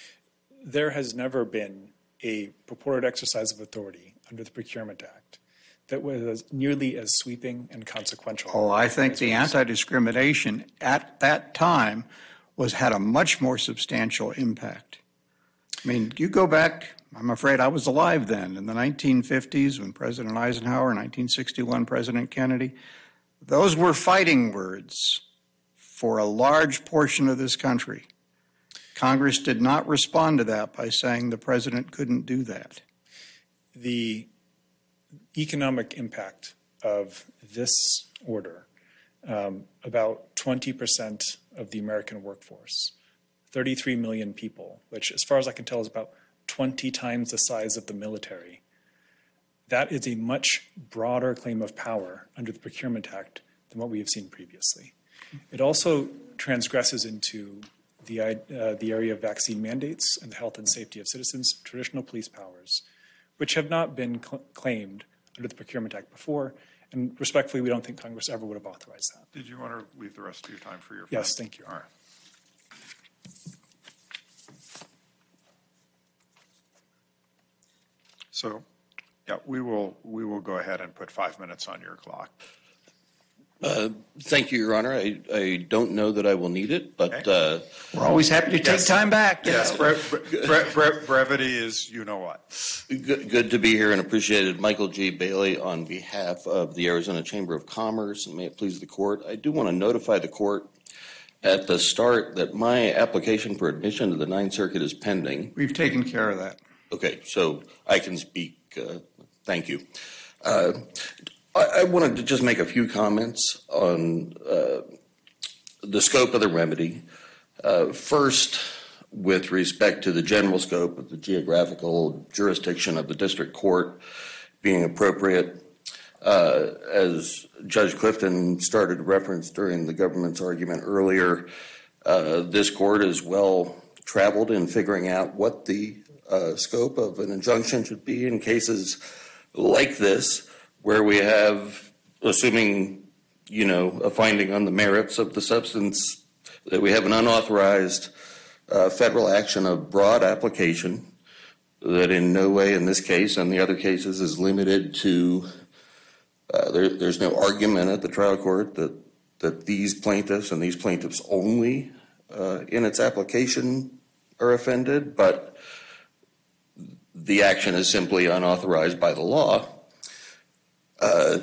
There has never been a purported exercise of authority under the Procurement Act that was nearly as sweeping and consequential. Oh, I think the anti-discrimination at that time was had a much more substantial impact. I mean, you go back, I'm afraid I was alive then, in the nineteen fifties when President Eisenhower, nineteen sixty-one President Kennedy, those were fighting words for a large portion of this country. Congress did not respond to that by saying the president couldn't do that. The economic impact of this order, um, about twenty percent of the American workforce, thirty-three million people, which as far as I can tell is about twenty times the size of the military. That is a much broader claim of power under the Procurement Act than what we have seen previously. It also transgresses into the, uh, the area of vaccine mandates and the health and safety of citizens, traditional police powers, which have not been cl- claimed under the Procurement Act before. And respectfully, we don't think Congress ever would have authorized that. Did you want to leave the rest of your time for your Yes, friend? thank you. All right. So, yeah, we will we will go ahead and put five minutes on your clock. Uh, thank you, Your Honor. I, I don't know that I will need it, but uh, We're always happy to take Yes. time back. you Yes, know. bre- bre- bre- brevity is you know what. good, good to be here and appreciated. Michael G. Bailey on behalf of the Arizona Chamber of Commerce, and may it please the court. I do want to notify the court at the start that my application for admission to the Ninth Circuit is pending. We've taken care of that. Okay, so I can speak. Uh, thank you. Uh, I, I wanted to just make a few comments on uh, the scope of the remedy. Uh, first, with respect to the general scope of the geographical jurisdiction of the district court being appropriate, uh, as Judge Clifton started to reference during the government's argument earlier, uh, this court is well traveled in figuring out what the uh, scope of an injunction should be in cases like this, where we have, assuming, you know, a finding on the merits of the substance, that we have an unauthorized uh, federal action of broad application that in no way in this case and the other cases is limited to, uh, there, there's no argument at the trial court that, that these plaintiffs and these plaintiffs only uh, in its application are offended, but the action is simply unauthorized by the law. Uh,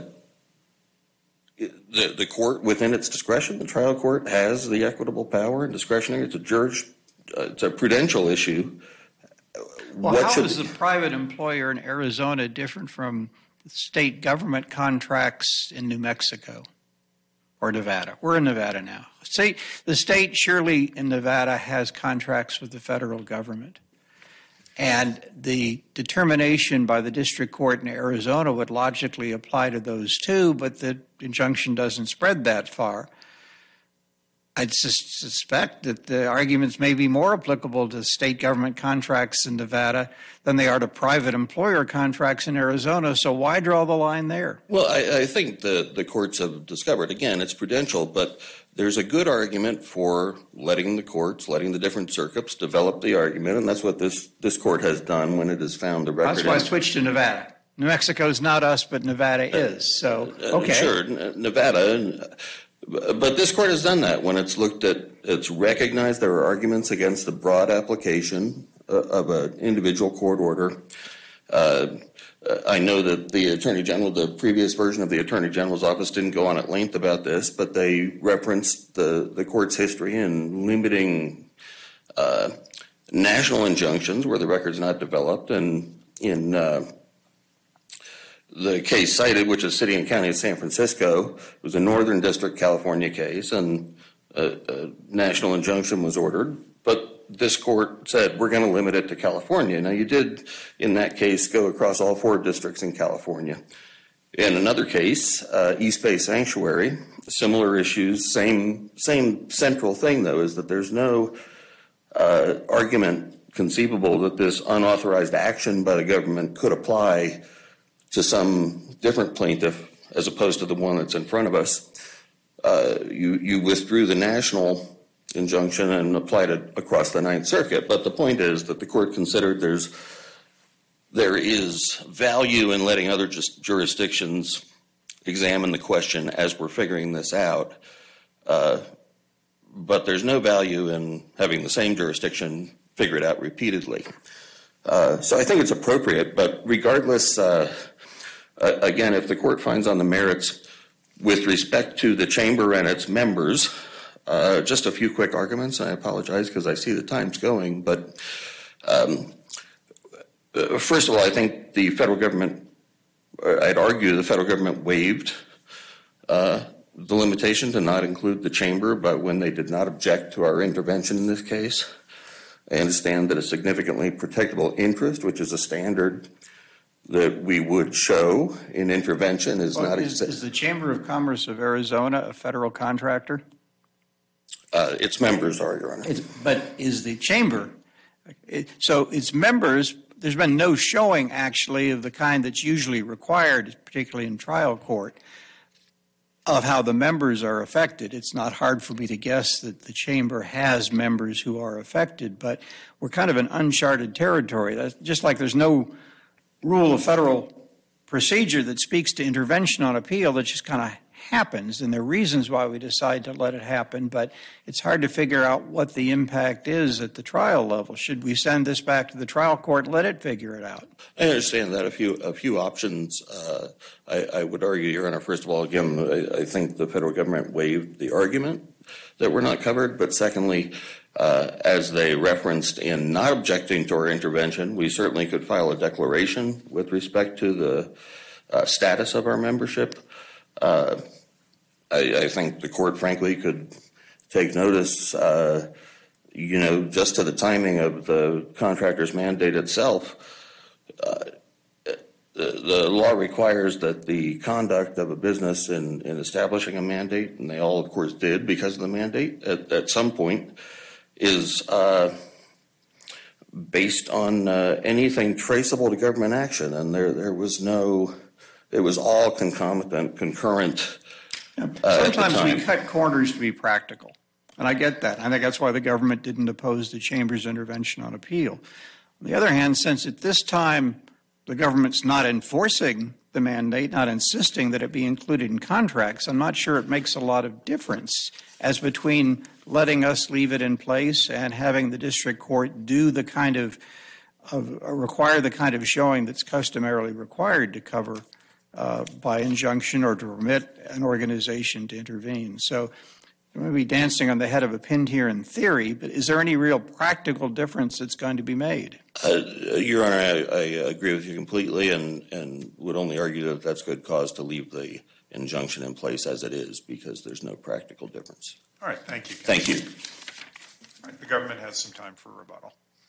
the, the court, within its discretion, the trial court has the equitable power and discretionary. It's a judge, uh, it's a prudential issue. Well, What how should- is the private employer in Arizona different from state government contracts in New Mexico or Nevada? We're in Nevada now. State, the state surely in Nevada has contracts with the federal government. And the determination by the district court in Arizona would logically apply to those too, but the injunction doesn't spread that far. I'd sus- suspect that the arguments may be more applicable to state government contracts in Nevada than they are to private employer contracts in Arizona. So why draw the line there? Well, I, I think the, the courts have discovered, again, it's prudential, but there's a good argument for letting the courts, letting the different circuits develop the argument, and that's what this, this court has done when it has found the record. That's why I switched to Nevada. New Mexico is not us, but Nevada is. So, okay. Uh, sure, N- Nevada. But this court has done that when it's looked at, it's recognized there are arguments against the broad application uh, of an individual court order. Uh, I know that the Attorney General, the previous version of the Attorney General's office didn't go on at length about this, but they referenced the, the court's history in limiting uh, national injunctions where the record's not developed. And in uh, the case cited, which is City and County of San Francisco, it was a Northern District California case, and a, a national injunction was ordered. But this court said, we're going to limit it to California. Now, you did, in that case, go across all four districts in California. In another case, uh, East Bay Sanctuary, similar issues, same, same central thing, though, is that there's no uh, argument conceivable that this unauthorized action by the government could apply to some different plaintiff as opposed to the one that's in front of us. Uh, you, you withdrew the national injunction and applied it across the Ninth Circuit. But the point is that the court considered there's there is value in letting other just jurisdictions examine the question as we're figuring this out. Uh, but there's no value in having the same jurisdiction figure it out repeatedly. Uh, so I think it's appropriate, but regardless, uh, uh, again, if the court finds on the merits with respect to the chamber and its members, Uh, just a few quick arguments. I apologize because I see the time's going, but um, uh, first of all, I think the federal government, I'd argue the federal government waived uh, the limitation to not include the chamber, but when they did not object to our intervention in this case. I understand that a significantly protectable interest, which is a standard that we would show in intervention, is Well, not. is, is the Chamber of Commerce of Arizona a federal contractor? Uh, its members are, Your Honor. It's, but is the chamber, it, so its members, there's been no showing actually of the kind that's usually required, particularly in trial court, of how the members are affected. It's not hard for me to guess that the chamber has members who are affected, but we're kind of in uncharted territory. That's just like there's no rule of federal procedure that speaks to intervention on appeal. That just kind of happens, and there are reasons why we decide to let it happen, but it's hard to figure out what the impact is at the trial level. Should we send this back to the trial court, let it figure it out? I understand that. A few a few options. Uh, I, I would argue, Your Honor, first of all, again, I, I think the federal government waived the argument that we're not covered, but secondly, uh, as they referenced in not objecting to our intervention, we certainly could file a declaration with respect to the uh, status of our membership. Uh, I, I think the court, frankly, could take notice, uh, you know, just to the timing of the contractor's mandate itself. Uh, the, the law requires that the conduct of a business in, in establishing a mandate, and they all, of course, did because of the mandate, at, at some point, is uh, based on uh, anything traceable to government action, and there there was no. It was all concomitant, concurrent. Yeah. Uh, Sometimes we cut corners to be practical, and I get that. I think that's why the government didn't oppose the chamber's intervention on appeal. On the other hand, since at this time the government's not enforcing the mandate, not insisting that it be included in contracts, I'm not sure it makes a lot of difference as between letting us leave it in place and having the district court do the kind of, of uh, require the kind of showing that's customarily required to cover Uh, by injunction or to permit an organization to intervene. So we may be dancing on the head of a pin here in theory, but is there any real practical difference that's going to be made? Uh, Your Honor, I, I agree with you completely, and, and would only argue that that's good cause to leave the injunction in place as it is, because there's no practical difference. All right, thank you. Thank you. All right, the government has some time for rebuttal.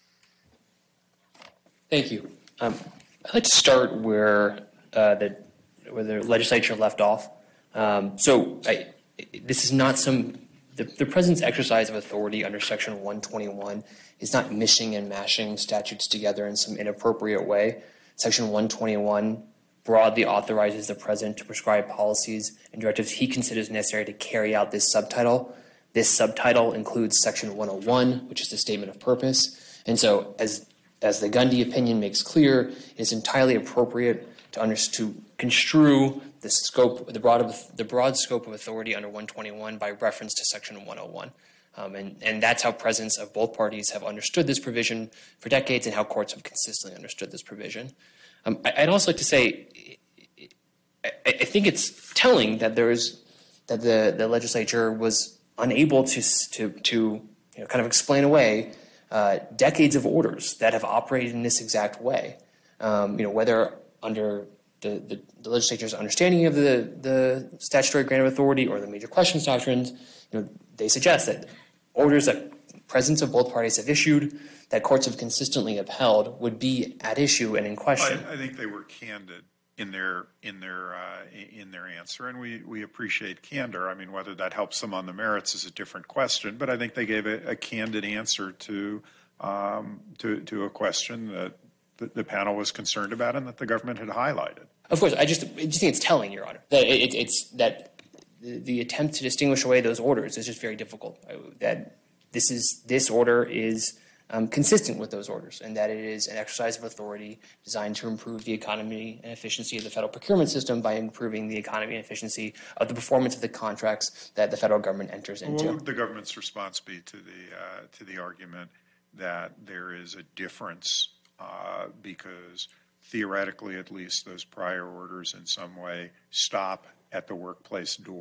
Thank you. Um, I'd like to start where uh, the where the legislature left off. Um, so I, this is not some, the, the president's exercise of authority under Section one twenty-one is not mishing and mashing statutes together in some inappropriate way. Section one twenty-one broadly authorizes the president to prescribe policies and directives he considers necessary to carry out this subtitle. This subtitle includes Section one oh one, which is the statement of purpose. And so as, as the Gundy opinion makes clear, it is entirely appropriate to, under, to construe the scope, the broad, the broad scope of authority under one twenty-one by reference to Section one oh one. Um, and, and that's how presidents of both parties have understood this provision for decades and how courts have consistently understood this provision. Um, I, I'd also like to say, I, I think it's telling that there is, that the, the legislature was unable to, to, to you know, kind of explain away uh, decades of orders that have operated in this exact way. Um, you know, whether under the, the, the legislature's understanding of the, the statutory grant of authority or the major questions doctrines, you know, they suggest that orders that presidents of both parties have issued that courts have consistently upheld would be at issue and in question. I, I think they were candid in their in their uh, in their answer, and we, we appreciate candor. I mean, whether that helps them on the merits is a different question, but I think they gave a, a candid answer to um, to to a question that the, the panel was concerned about and that the government had highlighted. Of course, I just, I just think it's telling, Your Honor, that it, it's that the, the attempt to distinguish away those orders is just very difficult. That this is this order is um, consistent with those orders, and that it is an exercise of authority designed to improve the economy and efficiency of the federal procurement system by improving the economy and efficiency of the performance of the contracts that the federal government enters into. What would the government's response be to the uh, to the argument that there is a difference uh, because theoretically, at least, those prior orders in some way stop at the workplace door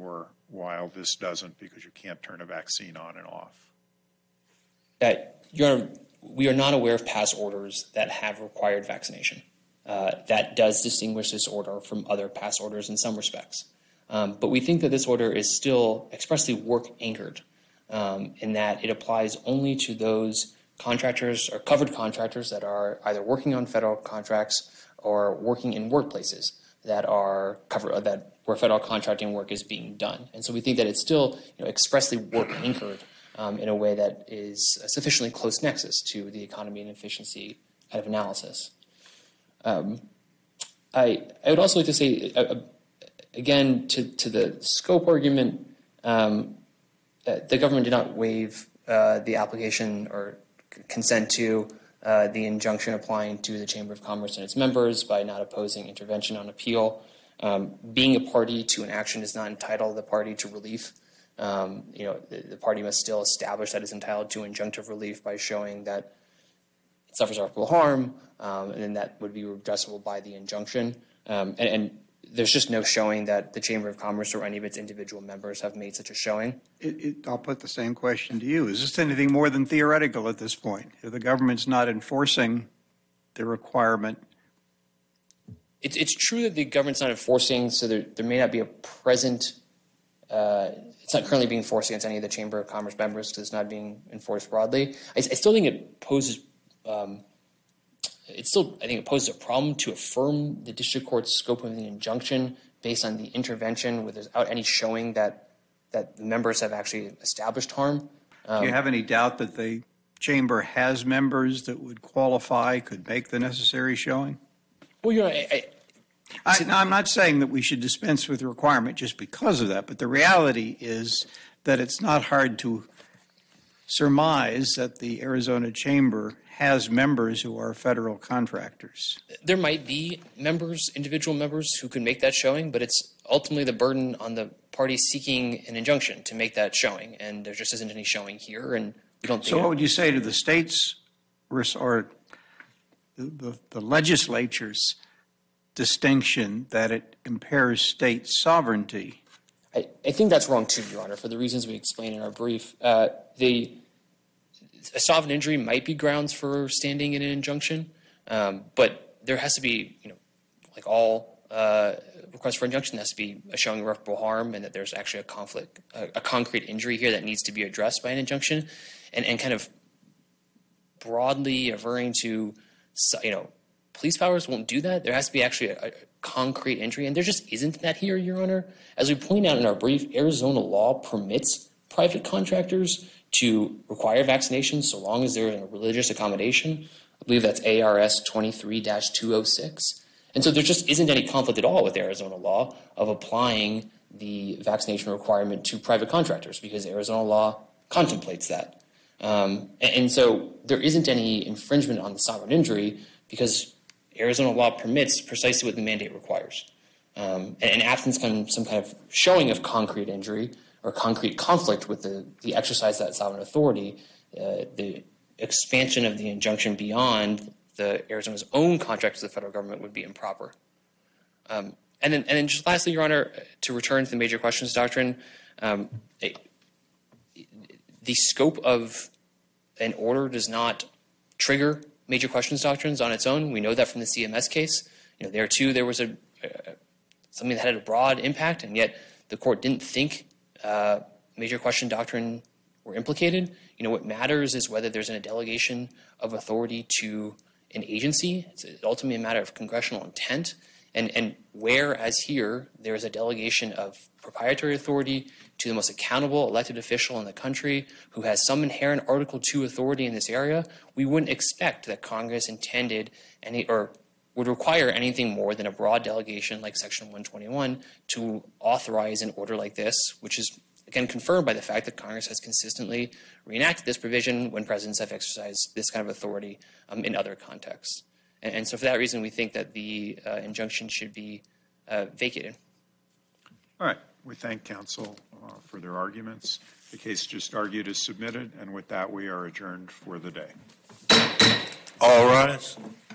while this doesn't, because you can't turn a vaccine on and off? Uh, Your Honor, we are not aware of past orders that have required vaccination. Uh, that does distinguish this order from other past orders in some respects. Um, but we think that this order is still expressly work anchored um, in that it applies only to those contractors or covered contractors that are either working on federal contracts or working in workplaces that are covered, that where federal contracting work is being done. And so we think that it's still, you know, expressly work anchored um, in a way that is a sufficiently close nexus to the economy and efficiency kind of analysis. Um, I, I would also like to say, uh, again, to, to the scope argument, um, uh, the government did not waive uh, the application or c- consent to uh, the injunction applying to the Chamber of Commerce and its members by not opposing intervention on appeal. Um, being a party to an action does not entitle the party to relief. Um, you know, the, the party must still establish that it's entitled to injunctive relief by showing that it suffers irreparable harm, um, and then that would be redressable by the injunction. Um, and, and there's just no showing that the Chamber of Commerce or any of its individual members have made such a showing. It, it, I'll put the same question to you. Is this anything more than theoretical at this point? If the government's not enforcing the requirement? It's, it's true that the government's not enforcing, so there, there may not be a present, uh, it's not currently being enforced against any of the Chamber of Commerce members because it's not being enforced broadly. I, I still think it poses, um, it still, I think it poses a problem to affirm the district court's scope of the injunction based on the intervention without any showing that, that the members have actually established harm. Um, Do you have any doubt that the Chamber has members that would qualify, could make the necessary showing? well, you know, I, I, I, now, I'm not saying that we should dispense with the requirement just because of that, but the reality is that it's not hard to surmise that the Arizona Chamber has members who are federal contractors. there might be members, individual members, who can make that showing, but it's ultimately the burden on the party seeking an injunction to make that showing, and there just isn't any showing here, and we don't think. So it, what would you say to the states or the, the, the legislature's distinction that it impairs state sovereignty? I, I think that's wrong too, Your Honor, for the reasons we explained in our brief. Uh, the a sovereign injury might be grounds for standing in an injunction, um, but there has to be, you know, like all uh, requests for injunction, there has to be a showing of irreparable harm, and that there's actually a conflict, a, a concrete injury here that needs to be addressed by an injunction, and and kind of broadly averring to, you know, police powers won't do that. There has to be actually a, a concrete injury, and there just isn't that here, Your Honor. As we point out in our brief, Arizona law permits private contractors to require vaccinations so long as there is a religious accommodation. I believe that's A R S twenty-three dash two oh six. And so there just isn't any conflict at all with Arizona law of applying the vaccination requirement to private contractors because Arizona law contemplates that. Um, and, and so there isn't any infringement on the sovereign injury because Arizona law permits precisely what the mandate requires. Um, and in absence of some kind of showing of concrete injury or concrete conflict with the, the exercise of that sovereign authority, uh, the expansion of the injunction beyond the Arizona's own contract to the federal government would be improper. Um, and then, and then just lastly, Your Honor, to return to the major questions doctrine, um, it, the scope of an order does not trigger major questions doctrines on its own. We know that from the C M S case. You know, there too, there was a uh, something that had a broad impact, and yet the court didn't think uh, major question doctrine were implicated. You know, what matters is whether there's a delegation of authority to an agency. It's ultimately a matter of congressional intent, and and whereas here there is a delegation of proprietary authority to the most accountable elected official in the country who has some inherent Article two authority in this area, we wouldn't expect that Congress intended any or would require anything more than a broad delegation like Section one twenty-one to authorize an order like this, which is, again, confirmed by the fact that Congress has consistently reenacted this provision when presidents have exercised this kind of authority um, in other contexts. And, and so for that reason, we think that the uh, injunction should be uh, vacated. All right. We thank counsel uh, for their arguments. The case just argued is submitted, and with that, we are adjourned for the day. All rise.